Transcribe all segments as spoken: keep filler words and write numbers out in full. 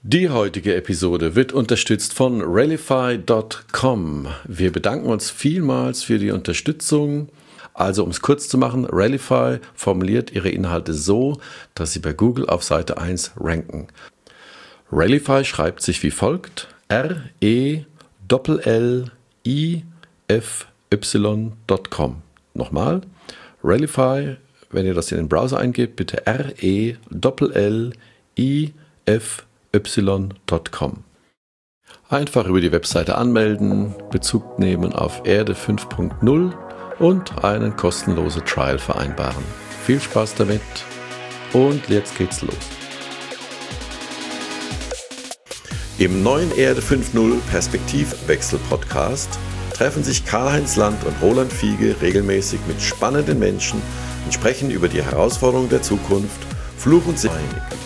Die heutige Episode wird unterstützt von Rallify Punkt com. Wir bedanken uns vielmals für die Unterstützung. Also, um es kurz zu machen, Rallify formuliert ihre Inhalte so, dass sie bei Google auf Seite eins ranken. Rallify schreibt sich wie folgt: R E L L I F Y Punkt com. Nochmal, Rallify, wenn ihr das in den Browser eingebt, bitte R E L L I F Y Punkt com. Einfach über die Webseite anmelden, Bezug nehmen auf Erde fünf Punkt null und einen kostenlosen Trial vereinbaren. Viel Spaß damit und jetzt geht's los. Im neuen Erde fünf Punkt null Perspektivwechsel-Podcast treffen sich Karl-Heinz Land und Roland Fiege regelmäßig mit spannenden Menschen und sprechen über die Herausforderungen der Zukunft, Fluch und Segen.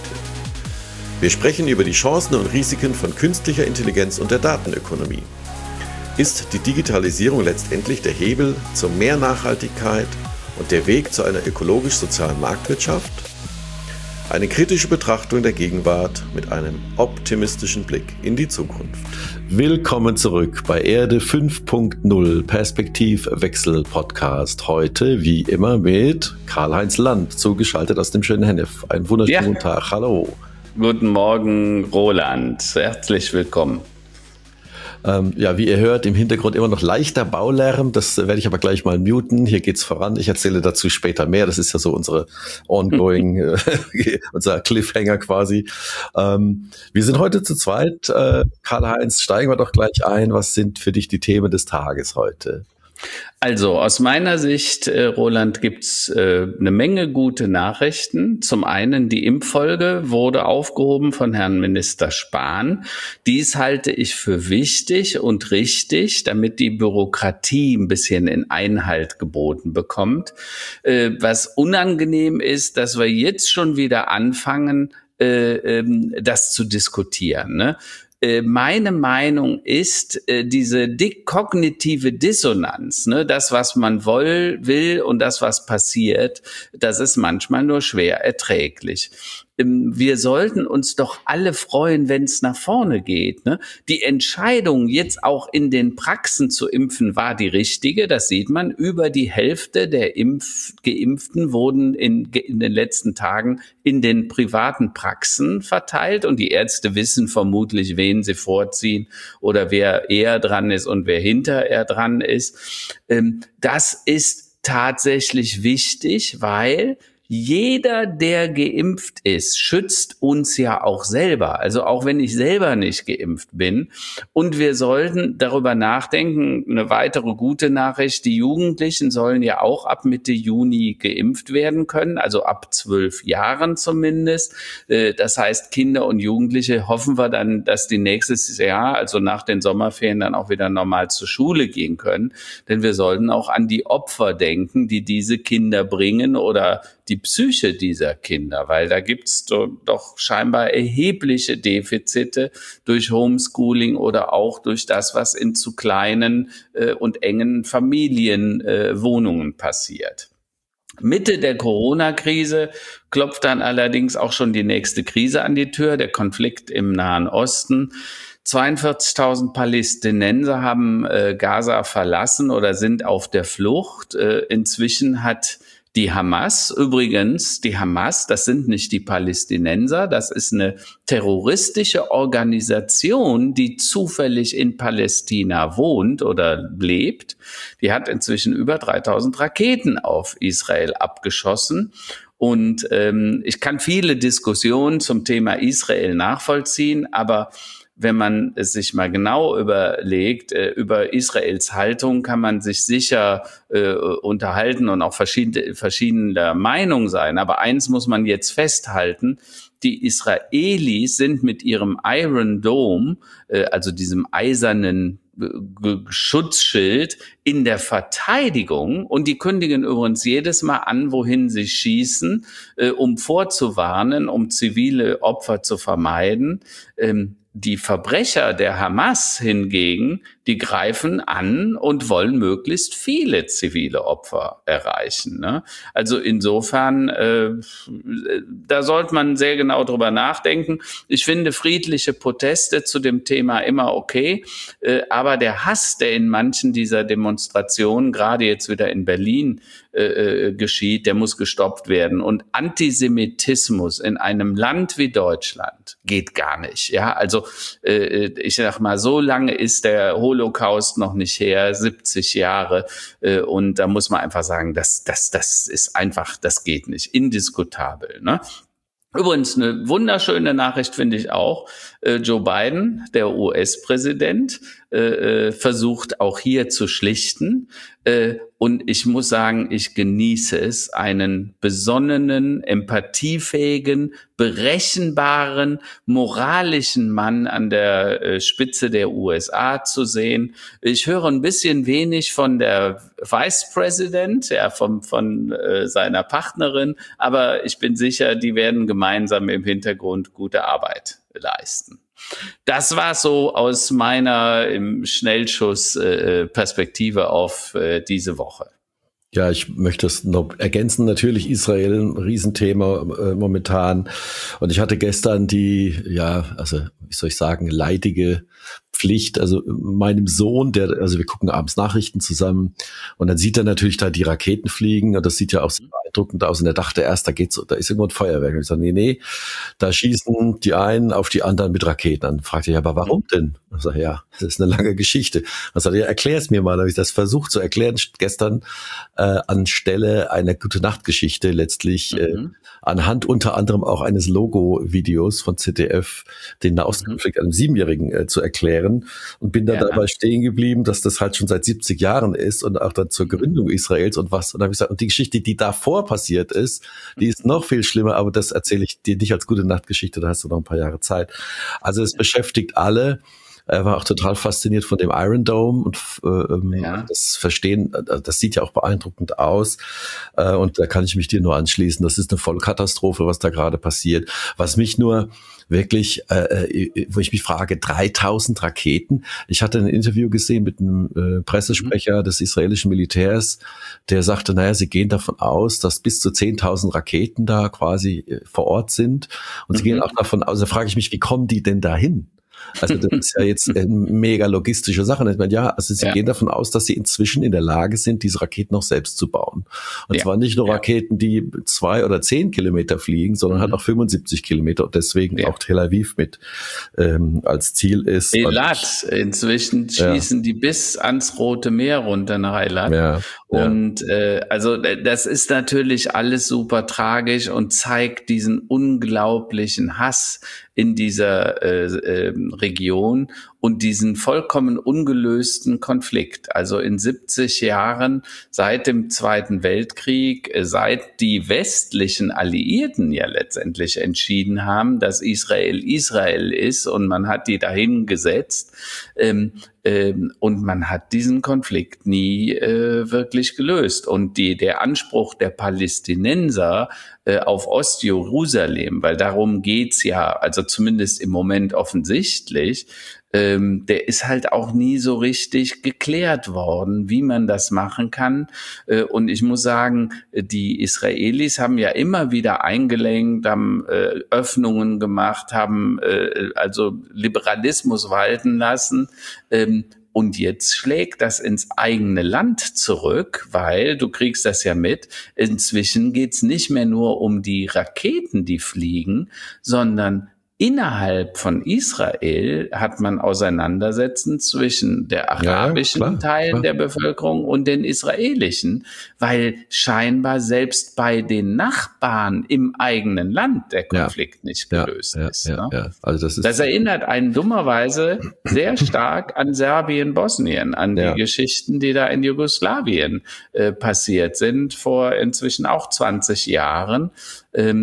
Wir sprechen über die Chancen und Risiken von künstlicher Intelligenz und der Datenökonomie. Ist die Digitalisierung letztendlich der Hebel zu mehr Nachhaltigkeit und der Weg zu einer ökologisch-sozialen Marktwirtschaft? Eine kritische Betrachtung der Gegenwart mit einem optimistischen Blick in die Zukunft. Willkommen zurück bei Erde fünf Punkt null Perspektivwechsel-Podcast. Heute, wie immer, mit Karl-Heinz Land, zugeschaltet aus dem schönen Hennef. Einen wunderschönen ja. guten Tag. Hallo. Guten Morgen, Roland. Herzlich willkommen. Ähm, ja, wie ihr hört, im Hintergrund immer noch leichter Baulärm. Das werde ich aber gleich mal muten. Hier geht's voran. Ich erzähle dazu später mehr. Das ist ja so unsere ongoing, äh, unser Cliffhanger quasi. Ähm, wir sind heute zu zweit. Äh, Karl-Heinz, steigen wir doch gleich ein. Was sind für dich die Themen des Tages heute? Also aus meiner Sicht, äh, Roland, gibt's äh, eine Menge gute Nachrichten. Zum einen, die Impffolge wurde aufgehoben von Herrn Minister Spahn. Dies halte ich für wichtig und richtig, damit die Bürokratie ein bisschen in Einhalt geboten bekommt. Äh, was unangenehm ist, dass wir jetzt schon wieder anfangen, äh, ähm, das zu diskutieren, ne? Meine Meinung ist, diese kognitive Dissonanz, ne, das, was man woll, will und das, was passiert, das ist manchmal nur schwer erträglich. Wir sollten uns doch alle freuen, wenn es nach vorne geht, ne? Die Entscheidung, jetzt auch in den Praxen zu impfen, war die richtige. Das sieht man. Über die Hälfte der Impf- Geimpften wurden in, in den letzten Tagen in den privaten Praxen verteilt. Und die Ärzte wissen vermutlich, wen sie vorziehen oder wer eher dran ist und wer hinterher dran ist. Das ist tatsächlich wichtig, weil jeder, der geimpft ist, schützt uns ja auch selber. Also auch wenn ich selber nicht geimpft bin. Und wir sollten darüber nachdenken, eine weitere gute Nachricht, die Jugendlichen sollen ja auch ab Mitte Juni geimpft werden können, also ab zwölf Jahren zumindest. Das heißt, Kinder und Jugendliche hoffen wir dann, dass die nächstes Jahr, also nach den Sommerferien, dann auch wieder normal zur Schule gehen können. Denn wir sollten auch an die Opfer denken, die diese Kinder bringen oder die Psyche dieser Kinder, weil da gibt's doch, doch scheinbar erhebliche Defizite durch Homeschooling oder auch durch das, was in zu kleinen äh, und engen Familienwohnungen äh, passiert. Mitte der Corona-Krise klopft dann allerdings auch schon die nächste Krise an die Tür, der Konflikt im Nahen Osten. zweiundvierzigtausend Palästinenser haben äh, Gaza verlassen oder sind auf der Flucht. Äh, inzwischen hat die Hamas, übrigens, die Hamas, das sind nicht die Palästinenser, das ist eine terroristische Organisation, die zufällig in Palästina wohnt oder lebt. Die hat inzwischen über dreitausend Raketen auf Israel abgeschossen. Und ähm, ich kann viele Diskussionen zum Thema Israel nachvollziehen, aber wenn man es sich mal genau überlegt, äh, über Israels Haltung kann man sich sicher äh, unterhalten und auch verschiedene, verschiedener Meinung sein. Aber eins muss man jetzt festhalten: Die Israelis sind mit ihrem Iron Dome, äh, also diesem eisernen Schutzschild, in der Verteidigung, und die kündigen übrigens jedes Mal an, wohin sie schießen, äh, um vorzuwarnen, um zivile Opfer zu vermeiden. Ähm, die Verbrecher der Hamas hingegen, die greifen an und wollen möglichst viele zivile Opfer erreichen. Ne? Also insofern, äh, da sollte man sehr genau drüber nachdenken. Ich finde friedliche Proteste zu dem Thema immer okay, äh, aber der Hass, der in manchen dieser Demonstrationen, gerade jetzt wieder in Berlin, äh, geschieht, der muss gestoppt werden. Und Antisemitismus in einem Land wie Deutschland geht gar nicht. Ja, also äh, ich sag mal, so lange ist der Holocaust noch nicht her, siebzig Jahre, äh, und da muss man einfach sagen, das, das, das ist einfach, das geht nicht, indiskutabel. Ne? Übrigens eine wunderschöne Nachricht finde ich auch. Äh, Joe Biden, der U S-Präsident, äh, versucht auch hier zu schlichten. Äh, und ich muss sagen, ich genieße es, einen besonnenen, empathiefähigen, berechenbaren, moralischen Mann an der äh, Spitze der U S A zu sehen. Ich höre ein bisschen wenig von der Vice President, ja, vom, von äh, seiner Partnerin, aber ich bin sicher, die werden gemeinsam im Hintergrund gute Arbeit leisten. Das war so aus meiner im Schnellschuss äh, Perspektive auf äh, diese Woche. Ja, ich möchte es noch ergänzen. Natürlich Israel ein Riesenthema äh, momentan. Und ich hatte gestern die, ja, also wie soll ich sagen, leidige Pflicht, also meinem Sohn, der, also wir gucken abends Nachrichten zusammen und dann sieht er natürlich da die Raketen fliegen und das sieht ja auch sehr beeindruckend aus und er dachte erst, da geht's, da ist irgendwo ein Feuerwerk. Und ich sage, nee, nee, da schießen die einen auf die anderen mit Raketen. Dann fragte ich, aber warum denn? Ich sage, ja, das ist eine lange Geschichte. Dann sagte er, ja, erklär es mir mal. Da habe ich das versucht zu erklären gestern äh, anstelle einer Gute-Nacht-Geschichte letztlich, mhm. äh, anhand unter anderem auch eines Logo-Videos von Z D F, den Nahostkonflikt einem Siebenjährigen äh, zu erklären und bin dann ja. dabei stehen geblieben, dass das halt schon seit siebzig Jahren ist und auch dann zur Gründung Israels und was. Und dann habe ich gesagt, und die Geschichte, die davor passiert ist, die ist noch viel schlimmer, aber das erzähle ich dir nicht als Gute-Nacht-Geschichte, da hast du noch ein paar Jahre Zeit. Also es beschäftigt alle. Er war auch total fasziniert von dem Iron Dome und äh, ja. das Verstehen, das sieht ja auch beeindruckend aus äh, und da kann ich mich dir nur anschließen. Das ist eine Vollkatastrophe, was da gerade passiert. Was mich nur wirklich, äh, wo ich mich frage, dreitausend Raketen. Ich hatte ein Interview gesehen mit einem äh, Pressesprecher mhm. des israelischen Militärs, der sagte, naja, sie gehen davon aus, dass bis zu zehntausend Raketen da quasi äh, vor Ort sind und mhm. sie gehen auch davon aus, da frage ich mich, wie kommen die denn dahin? Also das ist ja jetzt eine mega logistische Sache. Ich meine, ja, also sie ja. gehen davon aus, dass sie inzwischen in der Lage sind, diese Raketen noch selbst zu bauen. Und ja. zwar nicht nur ja. Raketen, die zwei oder zehn Kilometer fliegen, sondern mhm. halt auch fünfundsiebzig Kilometer und deswegen ja. auch Tel Aviv mit ähm, als Ziel ist. Eilat, inzwischen schießen ja. die bis ans Rote Meer runter nach Eilat. Ja. Und äh, also das ist natürlich alles super tragisch und zeigt diesen unglaublichen Hass in dieser äh, äh, Region und diesen vollkommen ungelösten Konflikt. Also in siebzig Jahren seit dem Zweiten Weltkrieg, äh, seit die westlichen Alliierten ja letztendlich entschieden haben, dass Israel Israel ist und man hat die dahin gesetzt, ähm, ähm, und man hat diesen Konflikt nie äh, wirklich gelöst. Und die, der Anspruch der Palästinenser äh, auf Ostjerusalem, weil darum geht's ja, also zumindest im Moment offensichtlich, ähm, der ist halt auch nie so richtig geklärt worden, wie man das machen kann. Äh, und ich muss sagen, die Israelis haben ja immer wieder eingelenkt, haben äh, Öffnungen gemacht, haben äh, also Liberalismus walten lassen. Ähm, Und jetzt schlägt das ins eigene Land zurück, weil, du kriegst das ja mit, inzwischen geht's nicht mehr nur um die Raketen, die fliegen, sondern innerhalb von Israel hat man Auseinandersetzen zwischen der arabischen ja, klar, Teil klar. der Bevölkerung und den israelischen, weil scheinbar selbst bei den Nachbarn im eigenen Land der Konflikt ja, nicht gelöst ja, ja, ist. Ja, ne? ja. Also das, ist das erinnert einen dummerweise sehr stark an Serbien-Bosnien, an ja. die Geschichten, die da in Jugoslawien äh, passiert sind, vor inzwischen auch zwanzig Jahren. Ähm,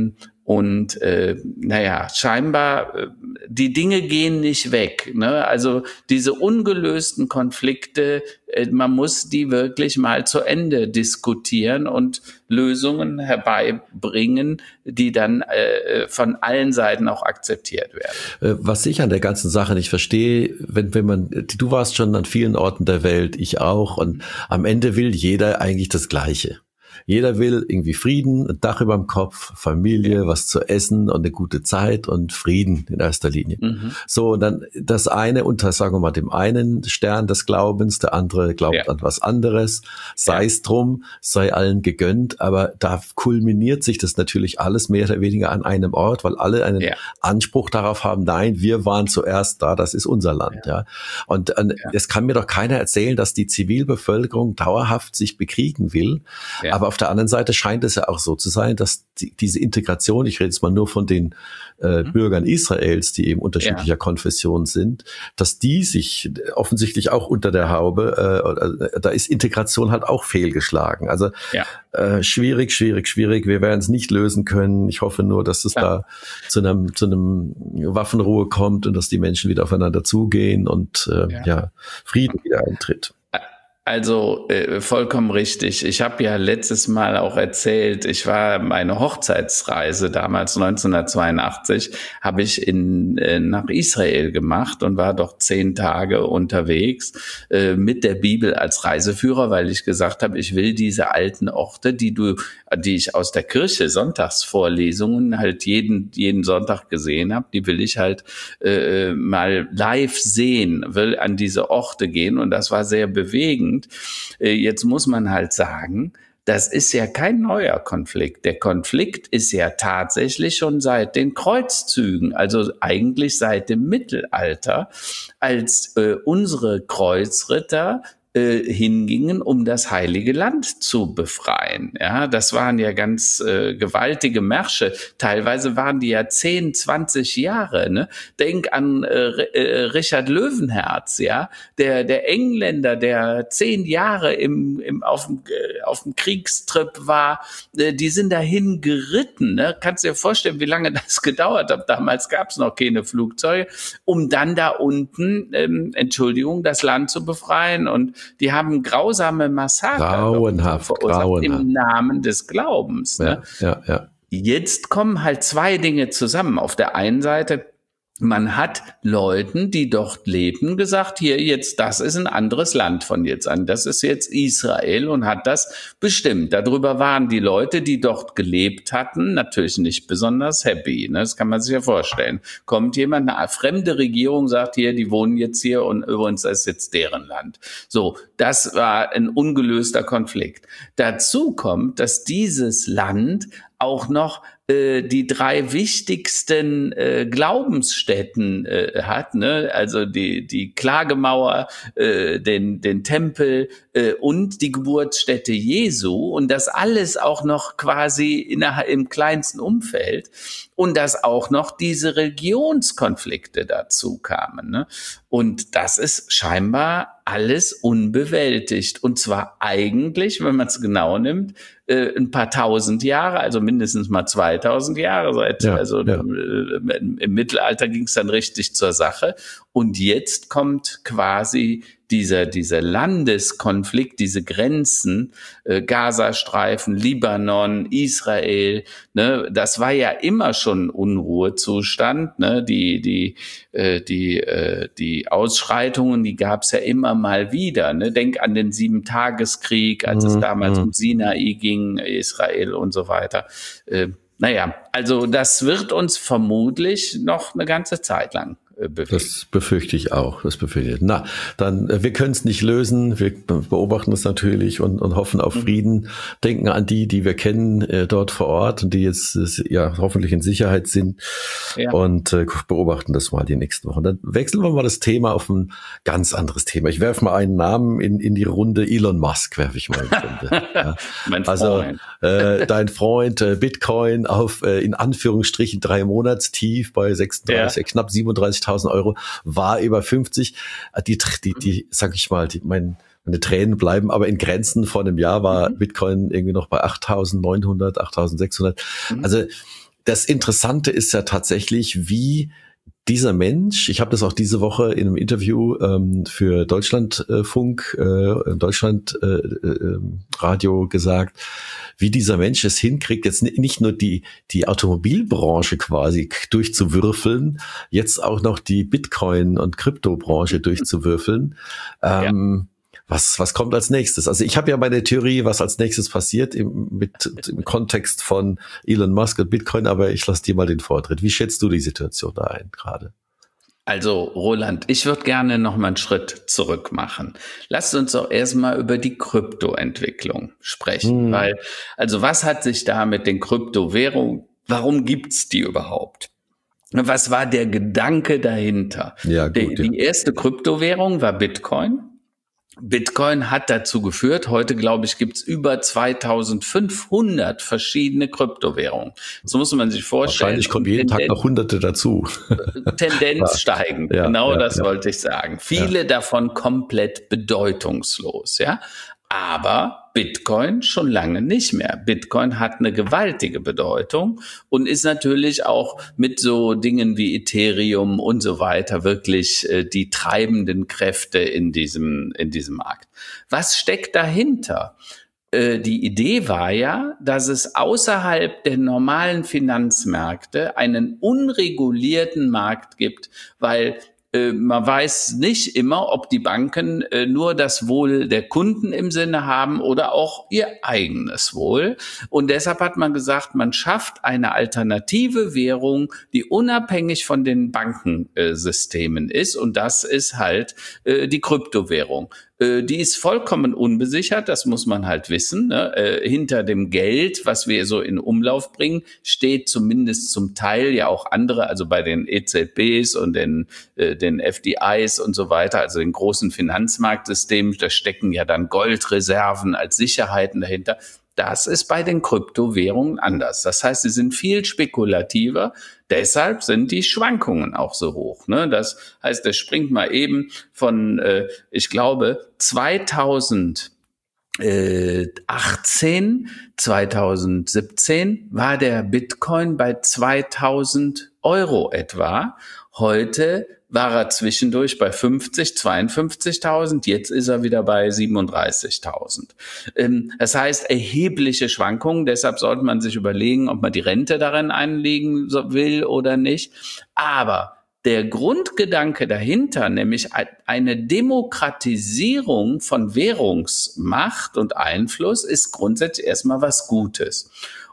Und äh, naja, scheinbar, äh, die Dinge gehen nicht weg. Ne? Also diese ungelösten Konflikte, äh, man muss die wirklich mal zu Ende diskutieren und Lösungen herbeibringen, die dann äh, von allen Seiten auch akzeptiert werden. Was ich an der ganzen Sache nicht verstehe, wenn, wenn man, du warst schon an vielen Orten der Welt, ich auch, und am Ende will jeder eigentlich das Gleiche. Jeder will irgendwie Frieden, ein Dach über dem Kopf, Familie, was zu essen und eine gute Zeit und Frieden in erster Linie. Mhm. So, und dann das eine unter, sagen wir mal, dem einen Stern des Glaubens, der andere glaubt ja. an was anderes, sei es ja. drum, sei allen gegönnt, aber da kulminiert sich das natürlich alles mehr oder weniger an einem Ort, weil alle einen ja. Anspruch darauf haben, nein, wir waren zuerst da, das ist unser Land. Ja. ja. Und äh, ja. es kann mir doch keiner erzählen, dass die Zivilbevölkerung dauerhaft sich bekriegen will, ja. aber auf der anderen Seite scheint es ja auch so zu sein, dass die, diese Integration, ich rede jetzt mal nur von den äh, mhm. Bürgern Israels, die eben unterschiedlicher ja. Konfession sind, dass die sich offensichtlich auch unter der Haube, äh, da ist Integration halt auch fehlgeschlagen. Also ja. äh, schwierig, schwierig, schwierig. Wir werden es nicht lösen können. Ich hoffe nur, dass es ja. da zu einem zu einem Waffenruhe kommt und dass die Menschen wieder aufeinander zugehen und äh, ja. ja Frieden wieder eintritt. Also äh, vollkommen richtig. Ich habe ja letztes Mal auch erzählt, ich war meine Hochzeitsreise damals neunzehnhundertzweiundachtzig, habe ich in äh, nach Israel gemacht und war doch zehn Tage unterwegs äh, mit der Bibel als Reiseführer, weil ich gesagt habe, ich will diese alten Orte, die du, die ich aus der Kirche Sonntagsvorlesungen halt jeden jeden Sonntag gesehen habe, die will ich halt äh, mal live sehen, will an diese Orte gehen und das war sehr bewegend. Jetzt muss man halt sagen, das ist ja kein neuer Konflikt. Der Konflikt ist ja tatsächlich schon seit den Kreuzzügen, also eigentlich seit dem Mittelalter, als äh, unsere Kreuzritter äh, hingingen, um das Heilige Land zu befreien. Ja, das waren ja ganz äh, gewaltige Märsche. Teilweise waren die ja zehn, zwanzig Jahre. Ne? Denk an äh, äh, Richard Löwenherz, ja, der der Engländer, der zehn Jahre im im auf dem äh, auf dem Kriegstrip war. Äh, die sind dahin geritten. Ne? Kannst dir vorstellen, wie lange das gedauert hat. Damals gab es noch keine Flugzeuge, um dann da unten, ähm, Entschuldigung, das Land zu befreien. Und die haben grausame Massaker grauenhaft, verursacht grauenhaft. im Namen des Glaubens. Ne? Ja, ja, ja. Jetzt kommen halt zwei Dinge zusammen. Auf der einen Seite, man hat Leuten, die dort leben, gesagt, hier jetzt, das ist ein anderes Land von jetzt an. Das ist jetzt Israel und hat das bestimmt. Darüber waren die Leute, die dort gelebt hatten, natürlich nicht besonders happy. Ne? Das kann man sich ja vorstellen. Kommt jemand, eine fremde Regierung sagt hier, die wohnen jetzt hier und übrigens das ist jetzt deren Land. So, das war ein ungelöster Konflikt. Dazu kommt, dass dieses Land auch noch äh, die drei wichtigsten äh, Glaubensstätten äh, hat, ne? Also die die Klagemauer, äh, den den Tempel äh, und die Geburtsstätte Jesu und das alles auch noch quasi innerhalb im kleinsten Umfeld und dass auch noch diese Religionskonflikte dazu kamen, ne? Und das ist scheinbar alles unbewältigt und zwar eigentlich, wenn man es genau nimmt, äh, ein paar tausend Jahre, also mindestens mal zweitausend Jahre seit, ja, also ja. Im, im Mittelalter ging es dann richtig zur Sache und jetzt kommt quasi dieser dieser Landeskonflikt, diese Grenzen, äh, Gazastreifen, Libanon, Israel, ne, das war ja immer schon Unruhezustand, ne, die die äh, die äh, die Ausschreitungen, die gab es ja immer mal wieder, ne, denk an den Sieben-Tageskrieg, als mhm. es damals um Sinai ging, Israel und so weiter. Äh, naja, also das wird uns vermutlich noch eine ganze Zeit lang bewegt. Das befürchte ich auch. Das befürchte ich. Na, dann, wir können es nicht lösen. Wir beobachten es natürlich und, und hoffen auf Frieden. Denken an die, die wir kennen äh, dort vor Ort und die jetzt äh, ja hoffentlich in Sicherheit sind ja. und äh, beobachten das mal die nächsten Wochen. Dann wechseln wir mal das Thema auf ein ganz anderes Thema. Ich werfe mal einen Namen in, in die Runde. Elon Musk werfe ich mal in die Runde. Ja. Mein also äh, dein Freund äh, Bitcoin auf äh, in Anführungsstrichen drei Monatstief bei sechsunddreißig, ja. knapp siebenunddreißigtausend Euro, war über fünfzig. Die, die, die, sag ich mal, die, mein, meine Tränen bleiben aber in Grenzen. Vor einem Jahr war mhm. Bitcoin irgendwie noch bei achttausendneunhundert, achttausendsechshundert. Mhm. Also das Interessante ist ja tatsächlich, wie dieser Mensch, ich habe das auch diese Woche in einem Interview ähm, für Deutschlandfunk, äh, Deutschland äh, äh, Radio gesagt, wie dieser Mensch es hinkriegt, jetzt nicht nur die die Automobilbranche quasi durchzuwürfeln, jetzt auch noch die Bitcoin- und Kryptobranche durchzuwürfeln. Ähm, ja. Was, was kommt als nächstes? Also ich habe ja meine Theorie, was als nächstes passiert im, mit, im Kontext von Elon Musk und Bitcoin, aber ich lasse dir mal den Vortritt. Wie schätzt du die Situation da ein gerade? Also Roland, ich würde gerne noch mal einen Schritt zurück machen. Lasst uns doch erstmal über die Kryptoentwicklung sprechen, hm. weil, also was hat sich da mit den Kryptowährungen, warum gibt's die überhaupt? Was war der Gedanke dahinter? Ja, gut, die, ja. die erste Kryptowährung war Bitcoin. Bitcoin hat dazu geführt, heute glaube ich, gibt's über zweitausendfünfhundert verschiedene Kryptowährungen. So muss man sich vorstellen. Wahrscheinlich kommen jeden Tendenz, Tag noch Hunderte dazu. Tendenz ja. steigend, ja, genau ja, das ja. wollte ich sagen. Viele ja. davon komplett bedeutungslos, ja. Aber Bitcoin schon lange nicht mehr. Bitcoin hat eine gewaltige Bedeutung und ist natürlich auch mit so Dingen wie Ethereum und so weiter wirklich äh, die treibenden Kräfte in diesem, in diesem Markt. Was steckt dahinter? Äh, die Idee war ja, dass es außerhalb der normalen Finanzmärkte einen unregulierten Markt gibt, weil man weiß nicht immer, ob die Banken äh, nur das Wohl der Kunden im Sinne haben oder auch ihr eigenes Wohl. Und deshalb hat man gesagt, man schafft eine alternative Währung, die unabhängig von den Bankensystemen äh, ist. Und das ist halt äh, die Kryptowährung. Äh, die ist vollkommen unbesichert, das muss man halt wissen. Ne? Äh, hinter dem Geld, was wir so in Umlauf bringen, steht zumindest zum Teil ja auch andere, also bei den E Z Bs und den äh, den F D Is und so weiter, also den großen Finanzmarktsystemen, da stecken ja dann Goldreserven als Sicherheiten dahinter. Das ist bei den Kryptowährungen anders. Das heißt, sie sind viel spekulativer. Deshalb sind die Schwankungen auch so hoch. Ne? Das heißt, das springt mal eben von, äh, ich glaube, zweitausendachtzehn, zweitausendsiebzehn war der Bitcoin bei zweitausend Euro etwa. Heute war er zwischendurch bei fünfzig, zweiundfünfzigtausend, jetzt ist er wieder bei siebenunddreißigtausend. Das heißt, erhebliche Schwankungen, deshalb sollte man sich überlegen, ob man die Rente darin einlegen will oder nicht. Aber der Grundgedanke dahinter, nämlich eine Demokratisierung von Währungsmacht und Einfluss, ist grundsätzlich erstmal was Gutes.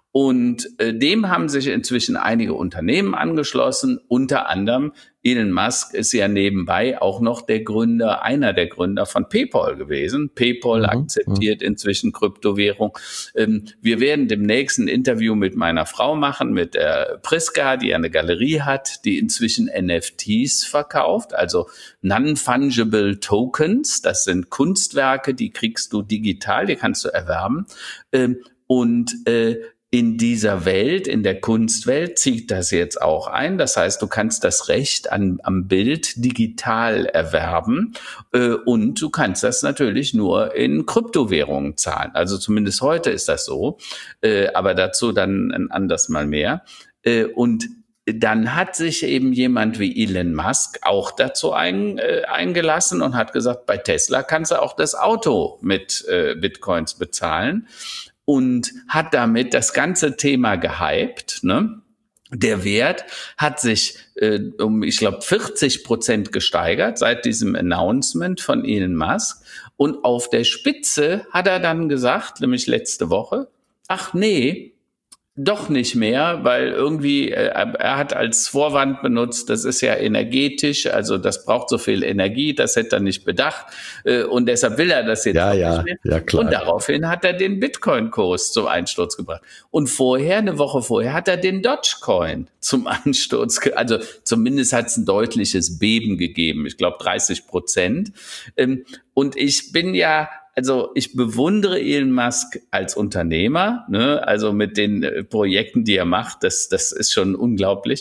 Und äh, dem haben sich inzwischen einige Unternehmen angeschlossen, unter anderem Elon Musk ist ja nebenbei auch noch der Gründer, einer der Gründer von PayPal gewesen. PayPal mhm, akzeptiert mh. inzwischen Kryptowährung. Ähm, wir werden demnächst ein Interview mit meiner Frau machen, mit der Priska, die eine Galerie hat, die inzwischen N F Ts verkauft, also Non-Fungible Tokens. Das sind Kunstwerke, die kriegst du digital, die kannst du erwerben. Ähm, und äh, in dieser Welt, in der Kunstwelt, zieht das jetzt auch ein. Das heißt, du kannst das Recht an, am Bild digital erwerben äh, und du kannst das natürlich nur in Kryptowährungen zahlen. Also zumindest heute ist das so, äh, aber dazu dann ein anderes Mal mehr. Äh, und dann hat sich eben jemand wie Elon Musk auch dazu ein, äh, eingelassen und hat gesagt, bei Tesla kannst du auch das Auto mit äh, Bitcoins bezahlen. Und hat damit das ganze Thema gehypt, ne? Der Wert hat sich äh, um, ich glaube, vierzig Prozent gesteigert seit diesem Announcement von Elon Musk. Und auf der Spitze hat er dann gesagt, nämlich letzte Woche, ach nee, doch nicht mehr, weil irgendwie, äh, er hat als Vorwand benutzt, das ist ja energetisch, also das braucht so viel Energie, das hätte er nicht bedacht äh, und deshalb will er das jetzt ja, auch ja, nicht mehr. Ja, klar. Und daraufhin hat er den Bitcoin-Kurs zum Einsturz gebracht. Und vorher, eine Woche vorher, hat er den Dogecoin zum Einsturz, ge- also zumindest hat es ein deutliches Beben gegeben, ich glaube dreißig Prozent. Ähm, und ich bin ja Also ich bewundere Elon Musk als Unternehmer, ne? Also mit den äh, Projekten, die er macht, das, das ist schon unglaublich.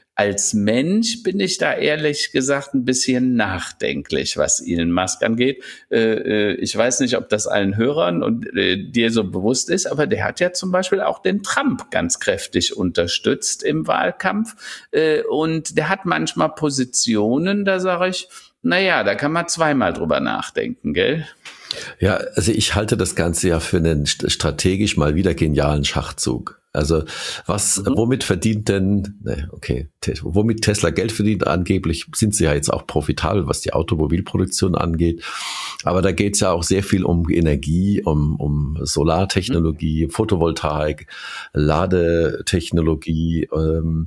Als Mensch bin ich da ehrlich gesagt ein bisschen nachdenklich, was Elon Musk angeht. Äh, ich weiß nicht, ob das allen Hörern und äh, dir so bewusst ist, aber der hat ja zum Beispiel auch den Trump ganz kräftig unterstützt im Wahlkampf. Äh, und der hat manchmal Positionen, da sage ich, naja, da kann man zweimal drüber nachdenken, gell? Ja, also ich halte das Ganze ja für einen strategisch mal wieder genialen Schachzug. Also was, mhm. womit verdient denn, ne, okay, womit Tesla Geld verdient, angeblich sind sie ja jetzt auch profitabel, was die Automobilproduktion angeht. Aber da geht es ja auch sehr viel um Energie, um, um Solartechnologie, mhm. Photovoltaik, Ladetechnologie, ähm,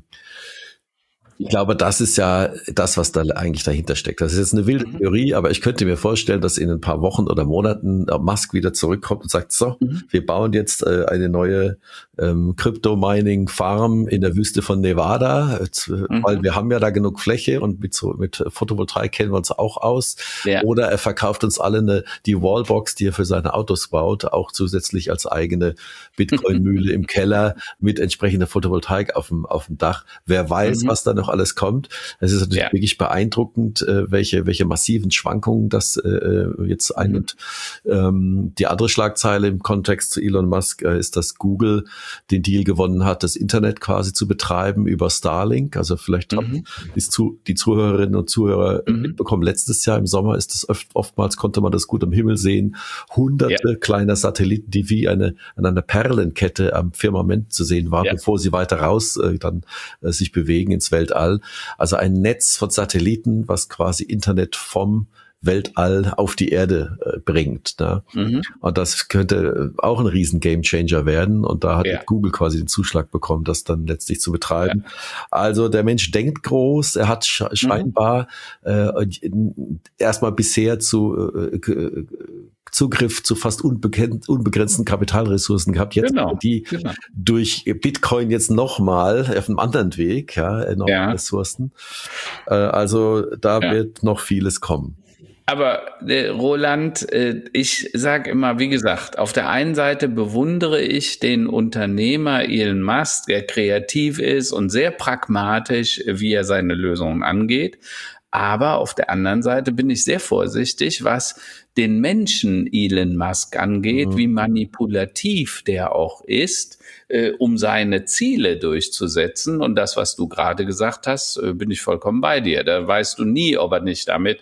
ich glaube, das ist ja das, was da eigentlich dahinter steckt. Das ist jetzt eine wilde mhm. Theorie, aber ich könnte mir vorstellen, dass in ein paar Wochen oder Monaten Musk wieder zurückkommt und sagt, so, mhm. wir bauen jetzt äh, eine neue ähm, Crypto-Mining-Farm in der Wüste von Nevada, äh, mhm. weil wir haben ja da genug Fläche und mit, so, mit Photovoltaik kennen wir uns auch aus. Ja. Oder er verkauft uns alle eine, die Wallbox, die er für seine Autos baut, auch zusätzlich als eigene Bitcoin-Mühle im Keller mit entsprechender Photovoltaik auf dem, auf dem Dach. Wer weiß, mhm. was da noch alles kommt. Es ist natürlich ja. wirklich beeindruckend, äh, welche welche massiven Schwankungen das äh, jetzt einnimmt. Mhm. Ähm, die andere Schlagzeile im Kontext zu Elon Musk äh, ist, dass Google den Deal gewonnen hat, das Internet quasi zu betreiben über Starlink. Also vielleicht mhm. haben die, zu, die Zuhörerinnen und Zuhörer mhm. mitbekommen. Letztes Jahr im Sommer ist das oft, oftmals konnte man das gut am Himmel sehen. Hunderte ja. kleiner Satelliten, die wie eine an einer Perlenkette am Firmament zu sehen waren, ja. bevor sie weiter raus äh, dann äh, sich bewegen ins Weltall. Also ein Netz von Satelliten, was quasi Internet vom Weltall auf die Erde äh, bringt. Ne? Mhm. Und das könnte auch ein riesen Gamechanger werden. Und da hat ja. Google quasi den Zuschlag bekommen, das dann letztlich zu betreiben. Ja. Also der Mensch denkt groß. Er hat sch- scheinbar mhm. äh, erstmal bisher zu äh, Zugriff zu fast unbegrenz- unbegrenzten Kapitalressourcen gehabt. Jetzt genau, die genau. durch Bitcoin jetzt nochmal auf einem anderen Weg, ja, enorme ja. Ressourcen. Äh, also da ja. wird noch vieles kommen. Aber äh, Roland, äh, ich sage immer, wie gesagt, auf der einen Seite bewundere ich den Unternehmer Elon Musk, der kreativ ist und sehr pragmatisch, wie er seine Lösungen angeht. Aber auf der anderen Seite bin ich sehr vorsichtig, was den Menschen Elon Musk angeht, mhm. wie manipulativ der auch ist, äh, um seine Ziele durchzusetzen. Und das, was du gerade gesagt hast, äh, bin ich vollkommen bei dir. Da weißt du nie, ob er nicht damit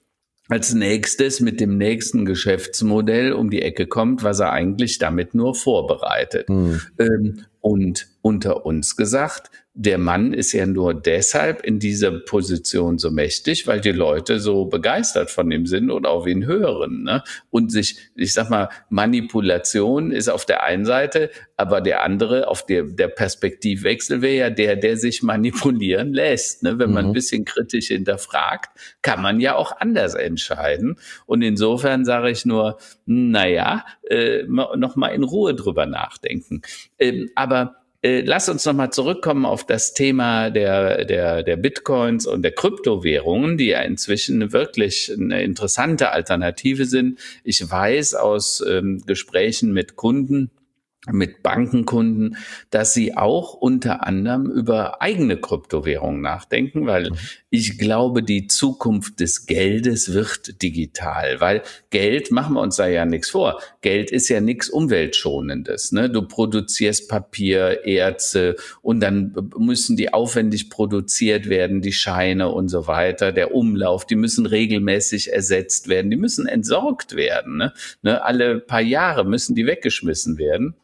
als nächstes mit dem nächsten Geschäftsmodell um die Ecke kommt, was er eigentlich damit nur vorbereitet. Mhm. Ähm, und unter uns gesagt, der Mann ist ja nur deshalb in dieser Position so mächtig, weil die Leute so begeistert von ihm sind und auf ihn hören. Ne? Und sich, ich sag mal, Manipulation ist auf der einen Seite, aber der andere, auf der, der Perspektivwechsel wäre ja der, der sich manipulieren lässt. Ne? Wenn man mhm. ein bisschen kritisch hinterfragt, kann man ja auch anders entscheiden. Und insofern sage ich nur, naja, äh, noch mal in Ruhe drüber nachdenken. Ähm, aber Äh, lass uns nochmal zurückkommen auf das Thema der, der, der Bitcoins und der Kryptowährungen, die ja inzwischen wirklich eine interessante Alternative sind. Ich weiß aus ähm, Gesprächen mit Kunden, mit Bankenkunden, dass sie auch unter anderem über eigene Kryptowährungen nachdenken, weil mhm. ich glaube, die Zukunft des Geldes wird digital, weil Geld, machen wir uns da ja nichts vor, Geld ist ja nichts Umweltschonendes. Ne? Du produzierst Papier, Erze und dann müssen die aufwendig produziert werden, die Scheine und so weiter, der Umlauf, die müssen regelmäßig ersetzt werden, die müssen entsorgt werden. Ne? Ne? Alle paar Jahre müssen die weggeschmissen werden.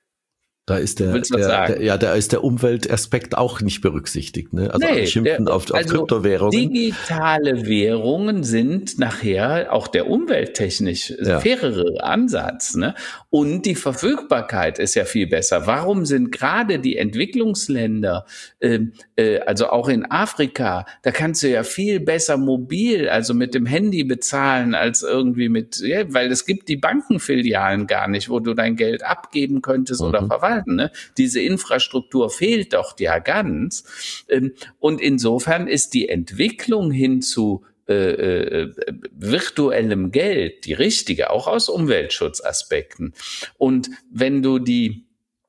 Da ist der, der, der, ja, da ist der Umweltaspekt auch nicht berücksichtigt, ne? Also nee, alle schimpfen der, auf, auf also Kryptowährungen. Digitale Währungen sind nachher auch der umwelttechnisch ja. fairere Ansatz, ne? Und die Verfügbarkeit ist ja viel besser. Warum sind gerade die Entwicklungsländer, äh, äh, also auch in Afrika, da kannst du ja viel besser mobil, also mit dem Handy bezahlen als irgendwie mit, ja, weil es gibt die Bankenfilialen gar nicht, wo du dein Geld abgeben könntest mhm. oder verwalten. Ne? Diese Infrastruktur fehlt doch ja ganz. Und insofern ist die Entwicklung hin zu äh, äh, virtuellem Geld die richtige, auch aus Umweltschutzaspekten. Und wenn du die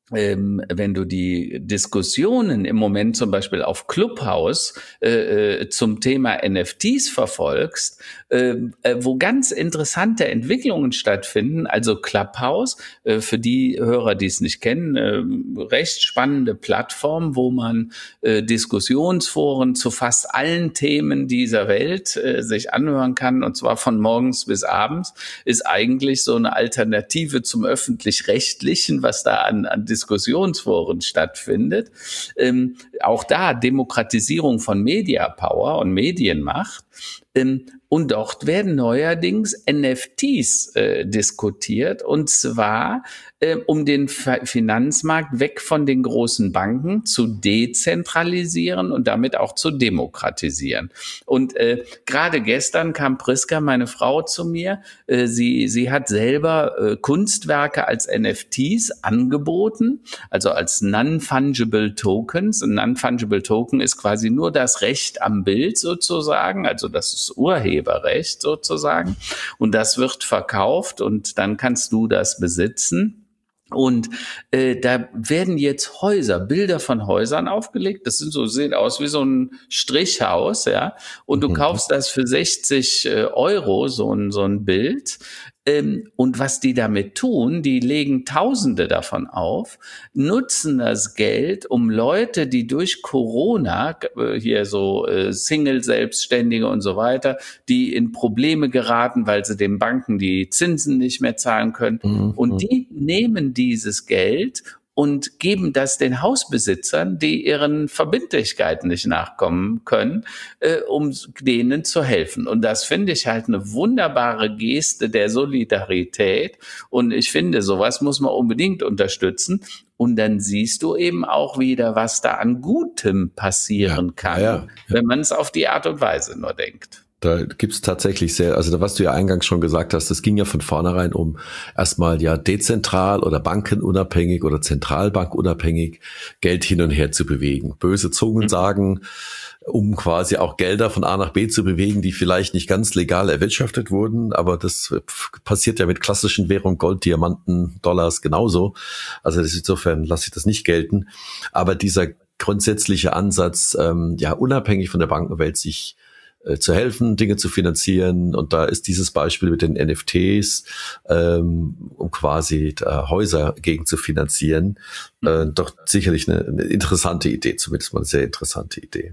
Ähm, wenn du die Diskussionen im Moment zum Beispiel auf Clubhouse äh, zum Thema N F Ts verfolgst, äh, wo ganz interessante Entwicklungen stattfinden, also Clubhouse, äh, für die Hörer, die es nicht kennen, äh, recht spannende Plattform, wo man äh, Diskussionsforen zu fast allen Themen dieser Welt äh, sich anhören kann, und zwar von morgens bis abends, ist eigentlich so eine Alternative zum Öffentlich-Rechtlichen, was da an, an Diskussionsforen stattfindet. Ähm, auch da Demokratisierung von Media Power und Medienmacht. Ähm, und dort werden neuerdings N F Ts äh, diskutiert, und zwar äh, um den F- Finanzmarkt weg von den großen Banken zu dezentralisieren und damit auch zu demokratisieren. Und äh, gerade gestern kam Priska, meine Frau, zu mir. Äh, sie, sie hat selber äh, Kunstwerke als N F Ts angeboten, also als Non-Fungible Tokens. Ein Non-Fungible Token ist quasi nur das Recht am Bild sozusagen, also das ist Urheberrecht sozusagen. Und das wird verkauft und dann kannst du das besitzen. Und äh, da werden jetzt Häuser, Bilder von Häusern aufgelegt. Das sind so, sehen aus wie so ein Strichhaus, ja. Und du kaufst das für sechzig äh, Euro, so ein, so ein Bild. Ähm, und was die damit tun, die legen Tausende davon auf, nutzen das Geld, um Leute, die durch Corona, äh, hier so äh, Single-Selbstständige und so weiter, die in Probleme geraten, weil sie den Banken die Zinsen nicht mehr zahlen können. Mhm. Und die nehmen dieses Geld und geben das den Hausbesitzern, die ihren Verbindlichkeiten nicht nachkommen können, äh, um denen zu helfen. Und das finde ich halt eine wunderbare Geste der Solidarität. Und ich finde, sowas muss man unbedingt unterstützen. Und dann siehst du eben auch wieder, was da an Gutem passieren ja, kann, ja, ja. wenn man es auf die Art und Weise nur denkt. Da gibt's tatsächlich sehr, also was du ja eingangs schon gesagt hast, das ging ja von vornherein um erstmal ja dezentral oder bankenunabhängig oder zentralbankunabhängig Geld hin und her zu bewegen. Böse Zungen mhm. sagen, um quasi auch Gelder von A nach B zu bewegen, die vielleicht nicht ganz legal erwirtschaftet wurden, aber das passiert ja mit klassischen Währungen, Gold, Diamanten, Dollars genauso. Also das insofern lasse ich das nicht gelten. Aber dieser grundsätzliche Ansatz, ähm, ja unabhängig von der Bankenwelt sich zu helfen, Dinge zu finanzieren. Und da ist dieses Beispiel mit den N F Ts, ähm, um quasi äh, Häuser gegen zu finanzieren, äh, doch sicherlich eine, eine interessante Idee, zumindest mal eine sehr interessante Idee.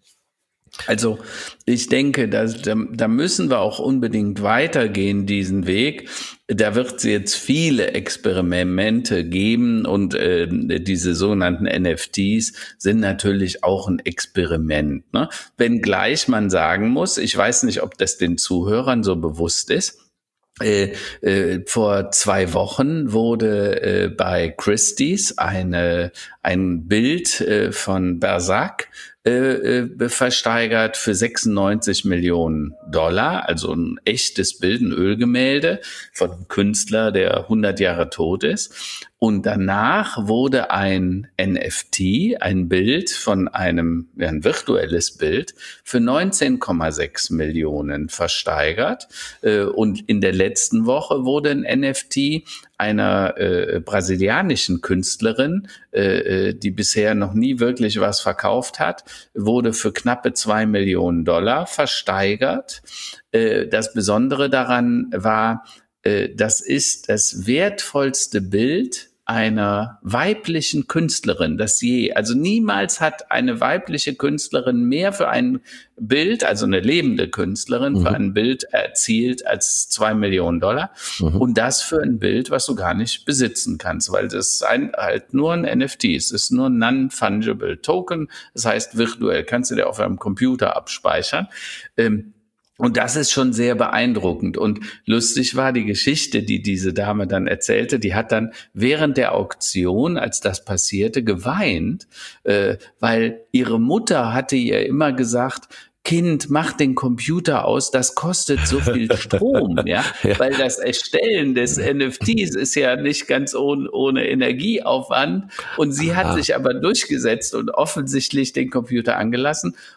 Also ich denke, da, da müssen wir auch unbedingt weitergehen, diesen Weg. Da wird es jetzt viele Experimente geben und äh, diese sogenannten N F Ts sind natürlich auch ein Experiment, ne? Wenngleich man sagen muss, ich weiß nicht, ob das den Zuhörern so bewusst ist, Äh, äh, vor zwei Wochen wurde äh, bei Christie's eine, ein Bild äh, von Bersac äh, äh, versteigert für sechsundneunzig Millionen Dollar, also ein echtes Bild, ein Ölgemälde von einem Künstler, der hundert Jahre tot ist. Und danach wurde ein N F T, ein Bild von einem, ja, ein virtuelles Bild, für neunzehn Komma sechs Millionen versteigert. Und in der letzten Woche wurde ein N F T einer äh, brasilianischen Künstlerin, äh, die bisher noch nie wirklich was verkauft hat, wurde für knappe zwei Millionen Dollar versteigert. Äh, das Besondere daran war, äh, das ist das wertvollste Bild einer weiblichen Künstlerin, das je, also niemals hat eine weibliche Künstlerin mehr für ein Bild, also eine lebende Künstlerin, mhm. für ein Bild erzielt als zwei Millionen Dollar. Mhm. Und das für ein Bild, was du gar nicht besitzen kannst, weil das ein, halt nur ein N F T ist. Es ist nur ein Non-Fungible Token. Das heißt, virtuell kannst du dir auf einem Computer abspeichern. Ähm, Und das ist schon sehr beeindruckend. Und lustig war die Geschichte, die diese Dame dann erzählte. Die hat dann während der Auktion, als das passierte, geweint, äh, weil ihre Mutter hatte ihr immer gesagt, Kind, mach den Computer aus, das kostet so viel Strom, ja? ja, weil das Erstellen des N F Ts ist ja nicht ganz ohne, ohne Energieaufwand und sie Aha. hat sich aber durchgesetzt und offensichtlich den Computer angelassen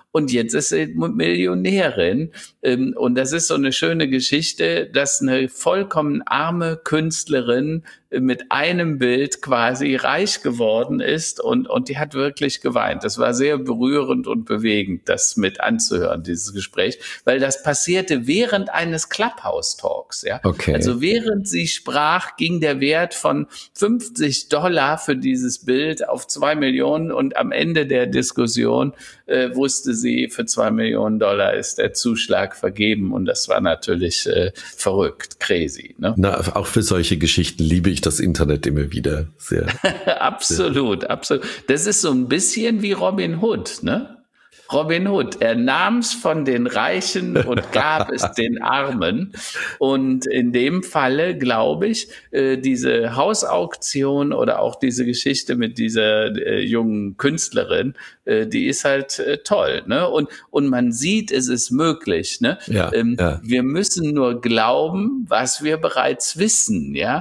und jetzt ist sie Millionärin. Und das ist so eine schöne Geschichte, dass eine vollkommen arme Künstlerin mit einem Bild quasi reich geworden ist und, und die hat wirklich geweint. Das war sehr berührend und bewegend, das mit anzuhören, dieses Gespräch, weil das passierte während eines Clubhouse-Talks. Ja? Okay. Also während sie sprach, ging der Wert von fünfzig Dollar für dieses Bild auf zwei Millionen und am Ende der Diskussion äh, wusste sie, für zwei Millionen Dollar ist der Zuschlag vergeben und das war natürlich äh, verrückt, crazy. Ne? Na, auch für solche Geschichten liebe ich das Internet immer wieder sehr. Absolut, sehr. absolut. Das ist so ein bisschen wie Robin Hood, ne? Robin Hood, er nahm es von den Reichen und gab es den Armen. Und in dem Falle, glaube ich, äh, diese Hausauktion oder auch diese Geschichte mit dieser äh, jungen Künstlerin, äh, die ist halt äh, toll. Ne? Und, und man sieht, es ist möglich. Ne? Ja, ähm, ja. Wir müssen nur glauben, was wir bereits wissen. Ja.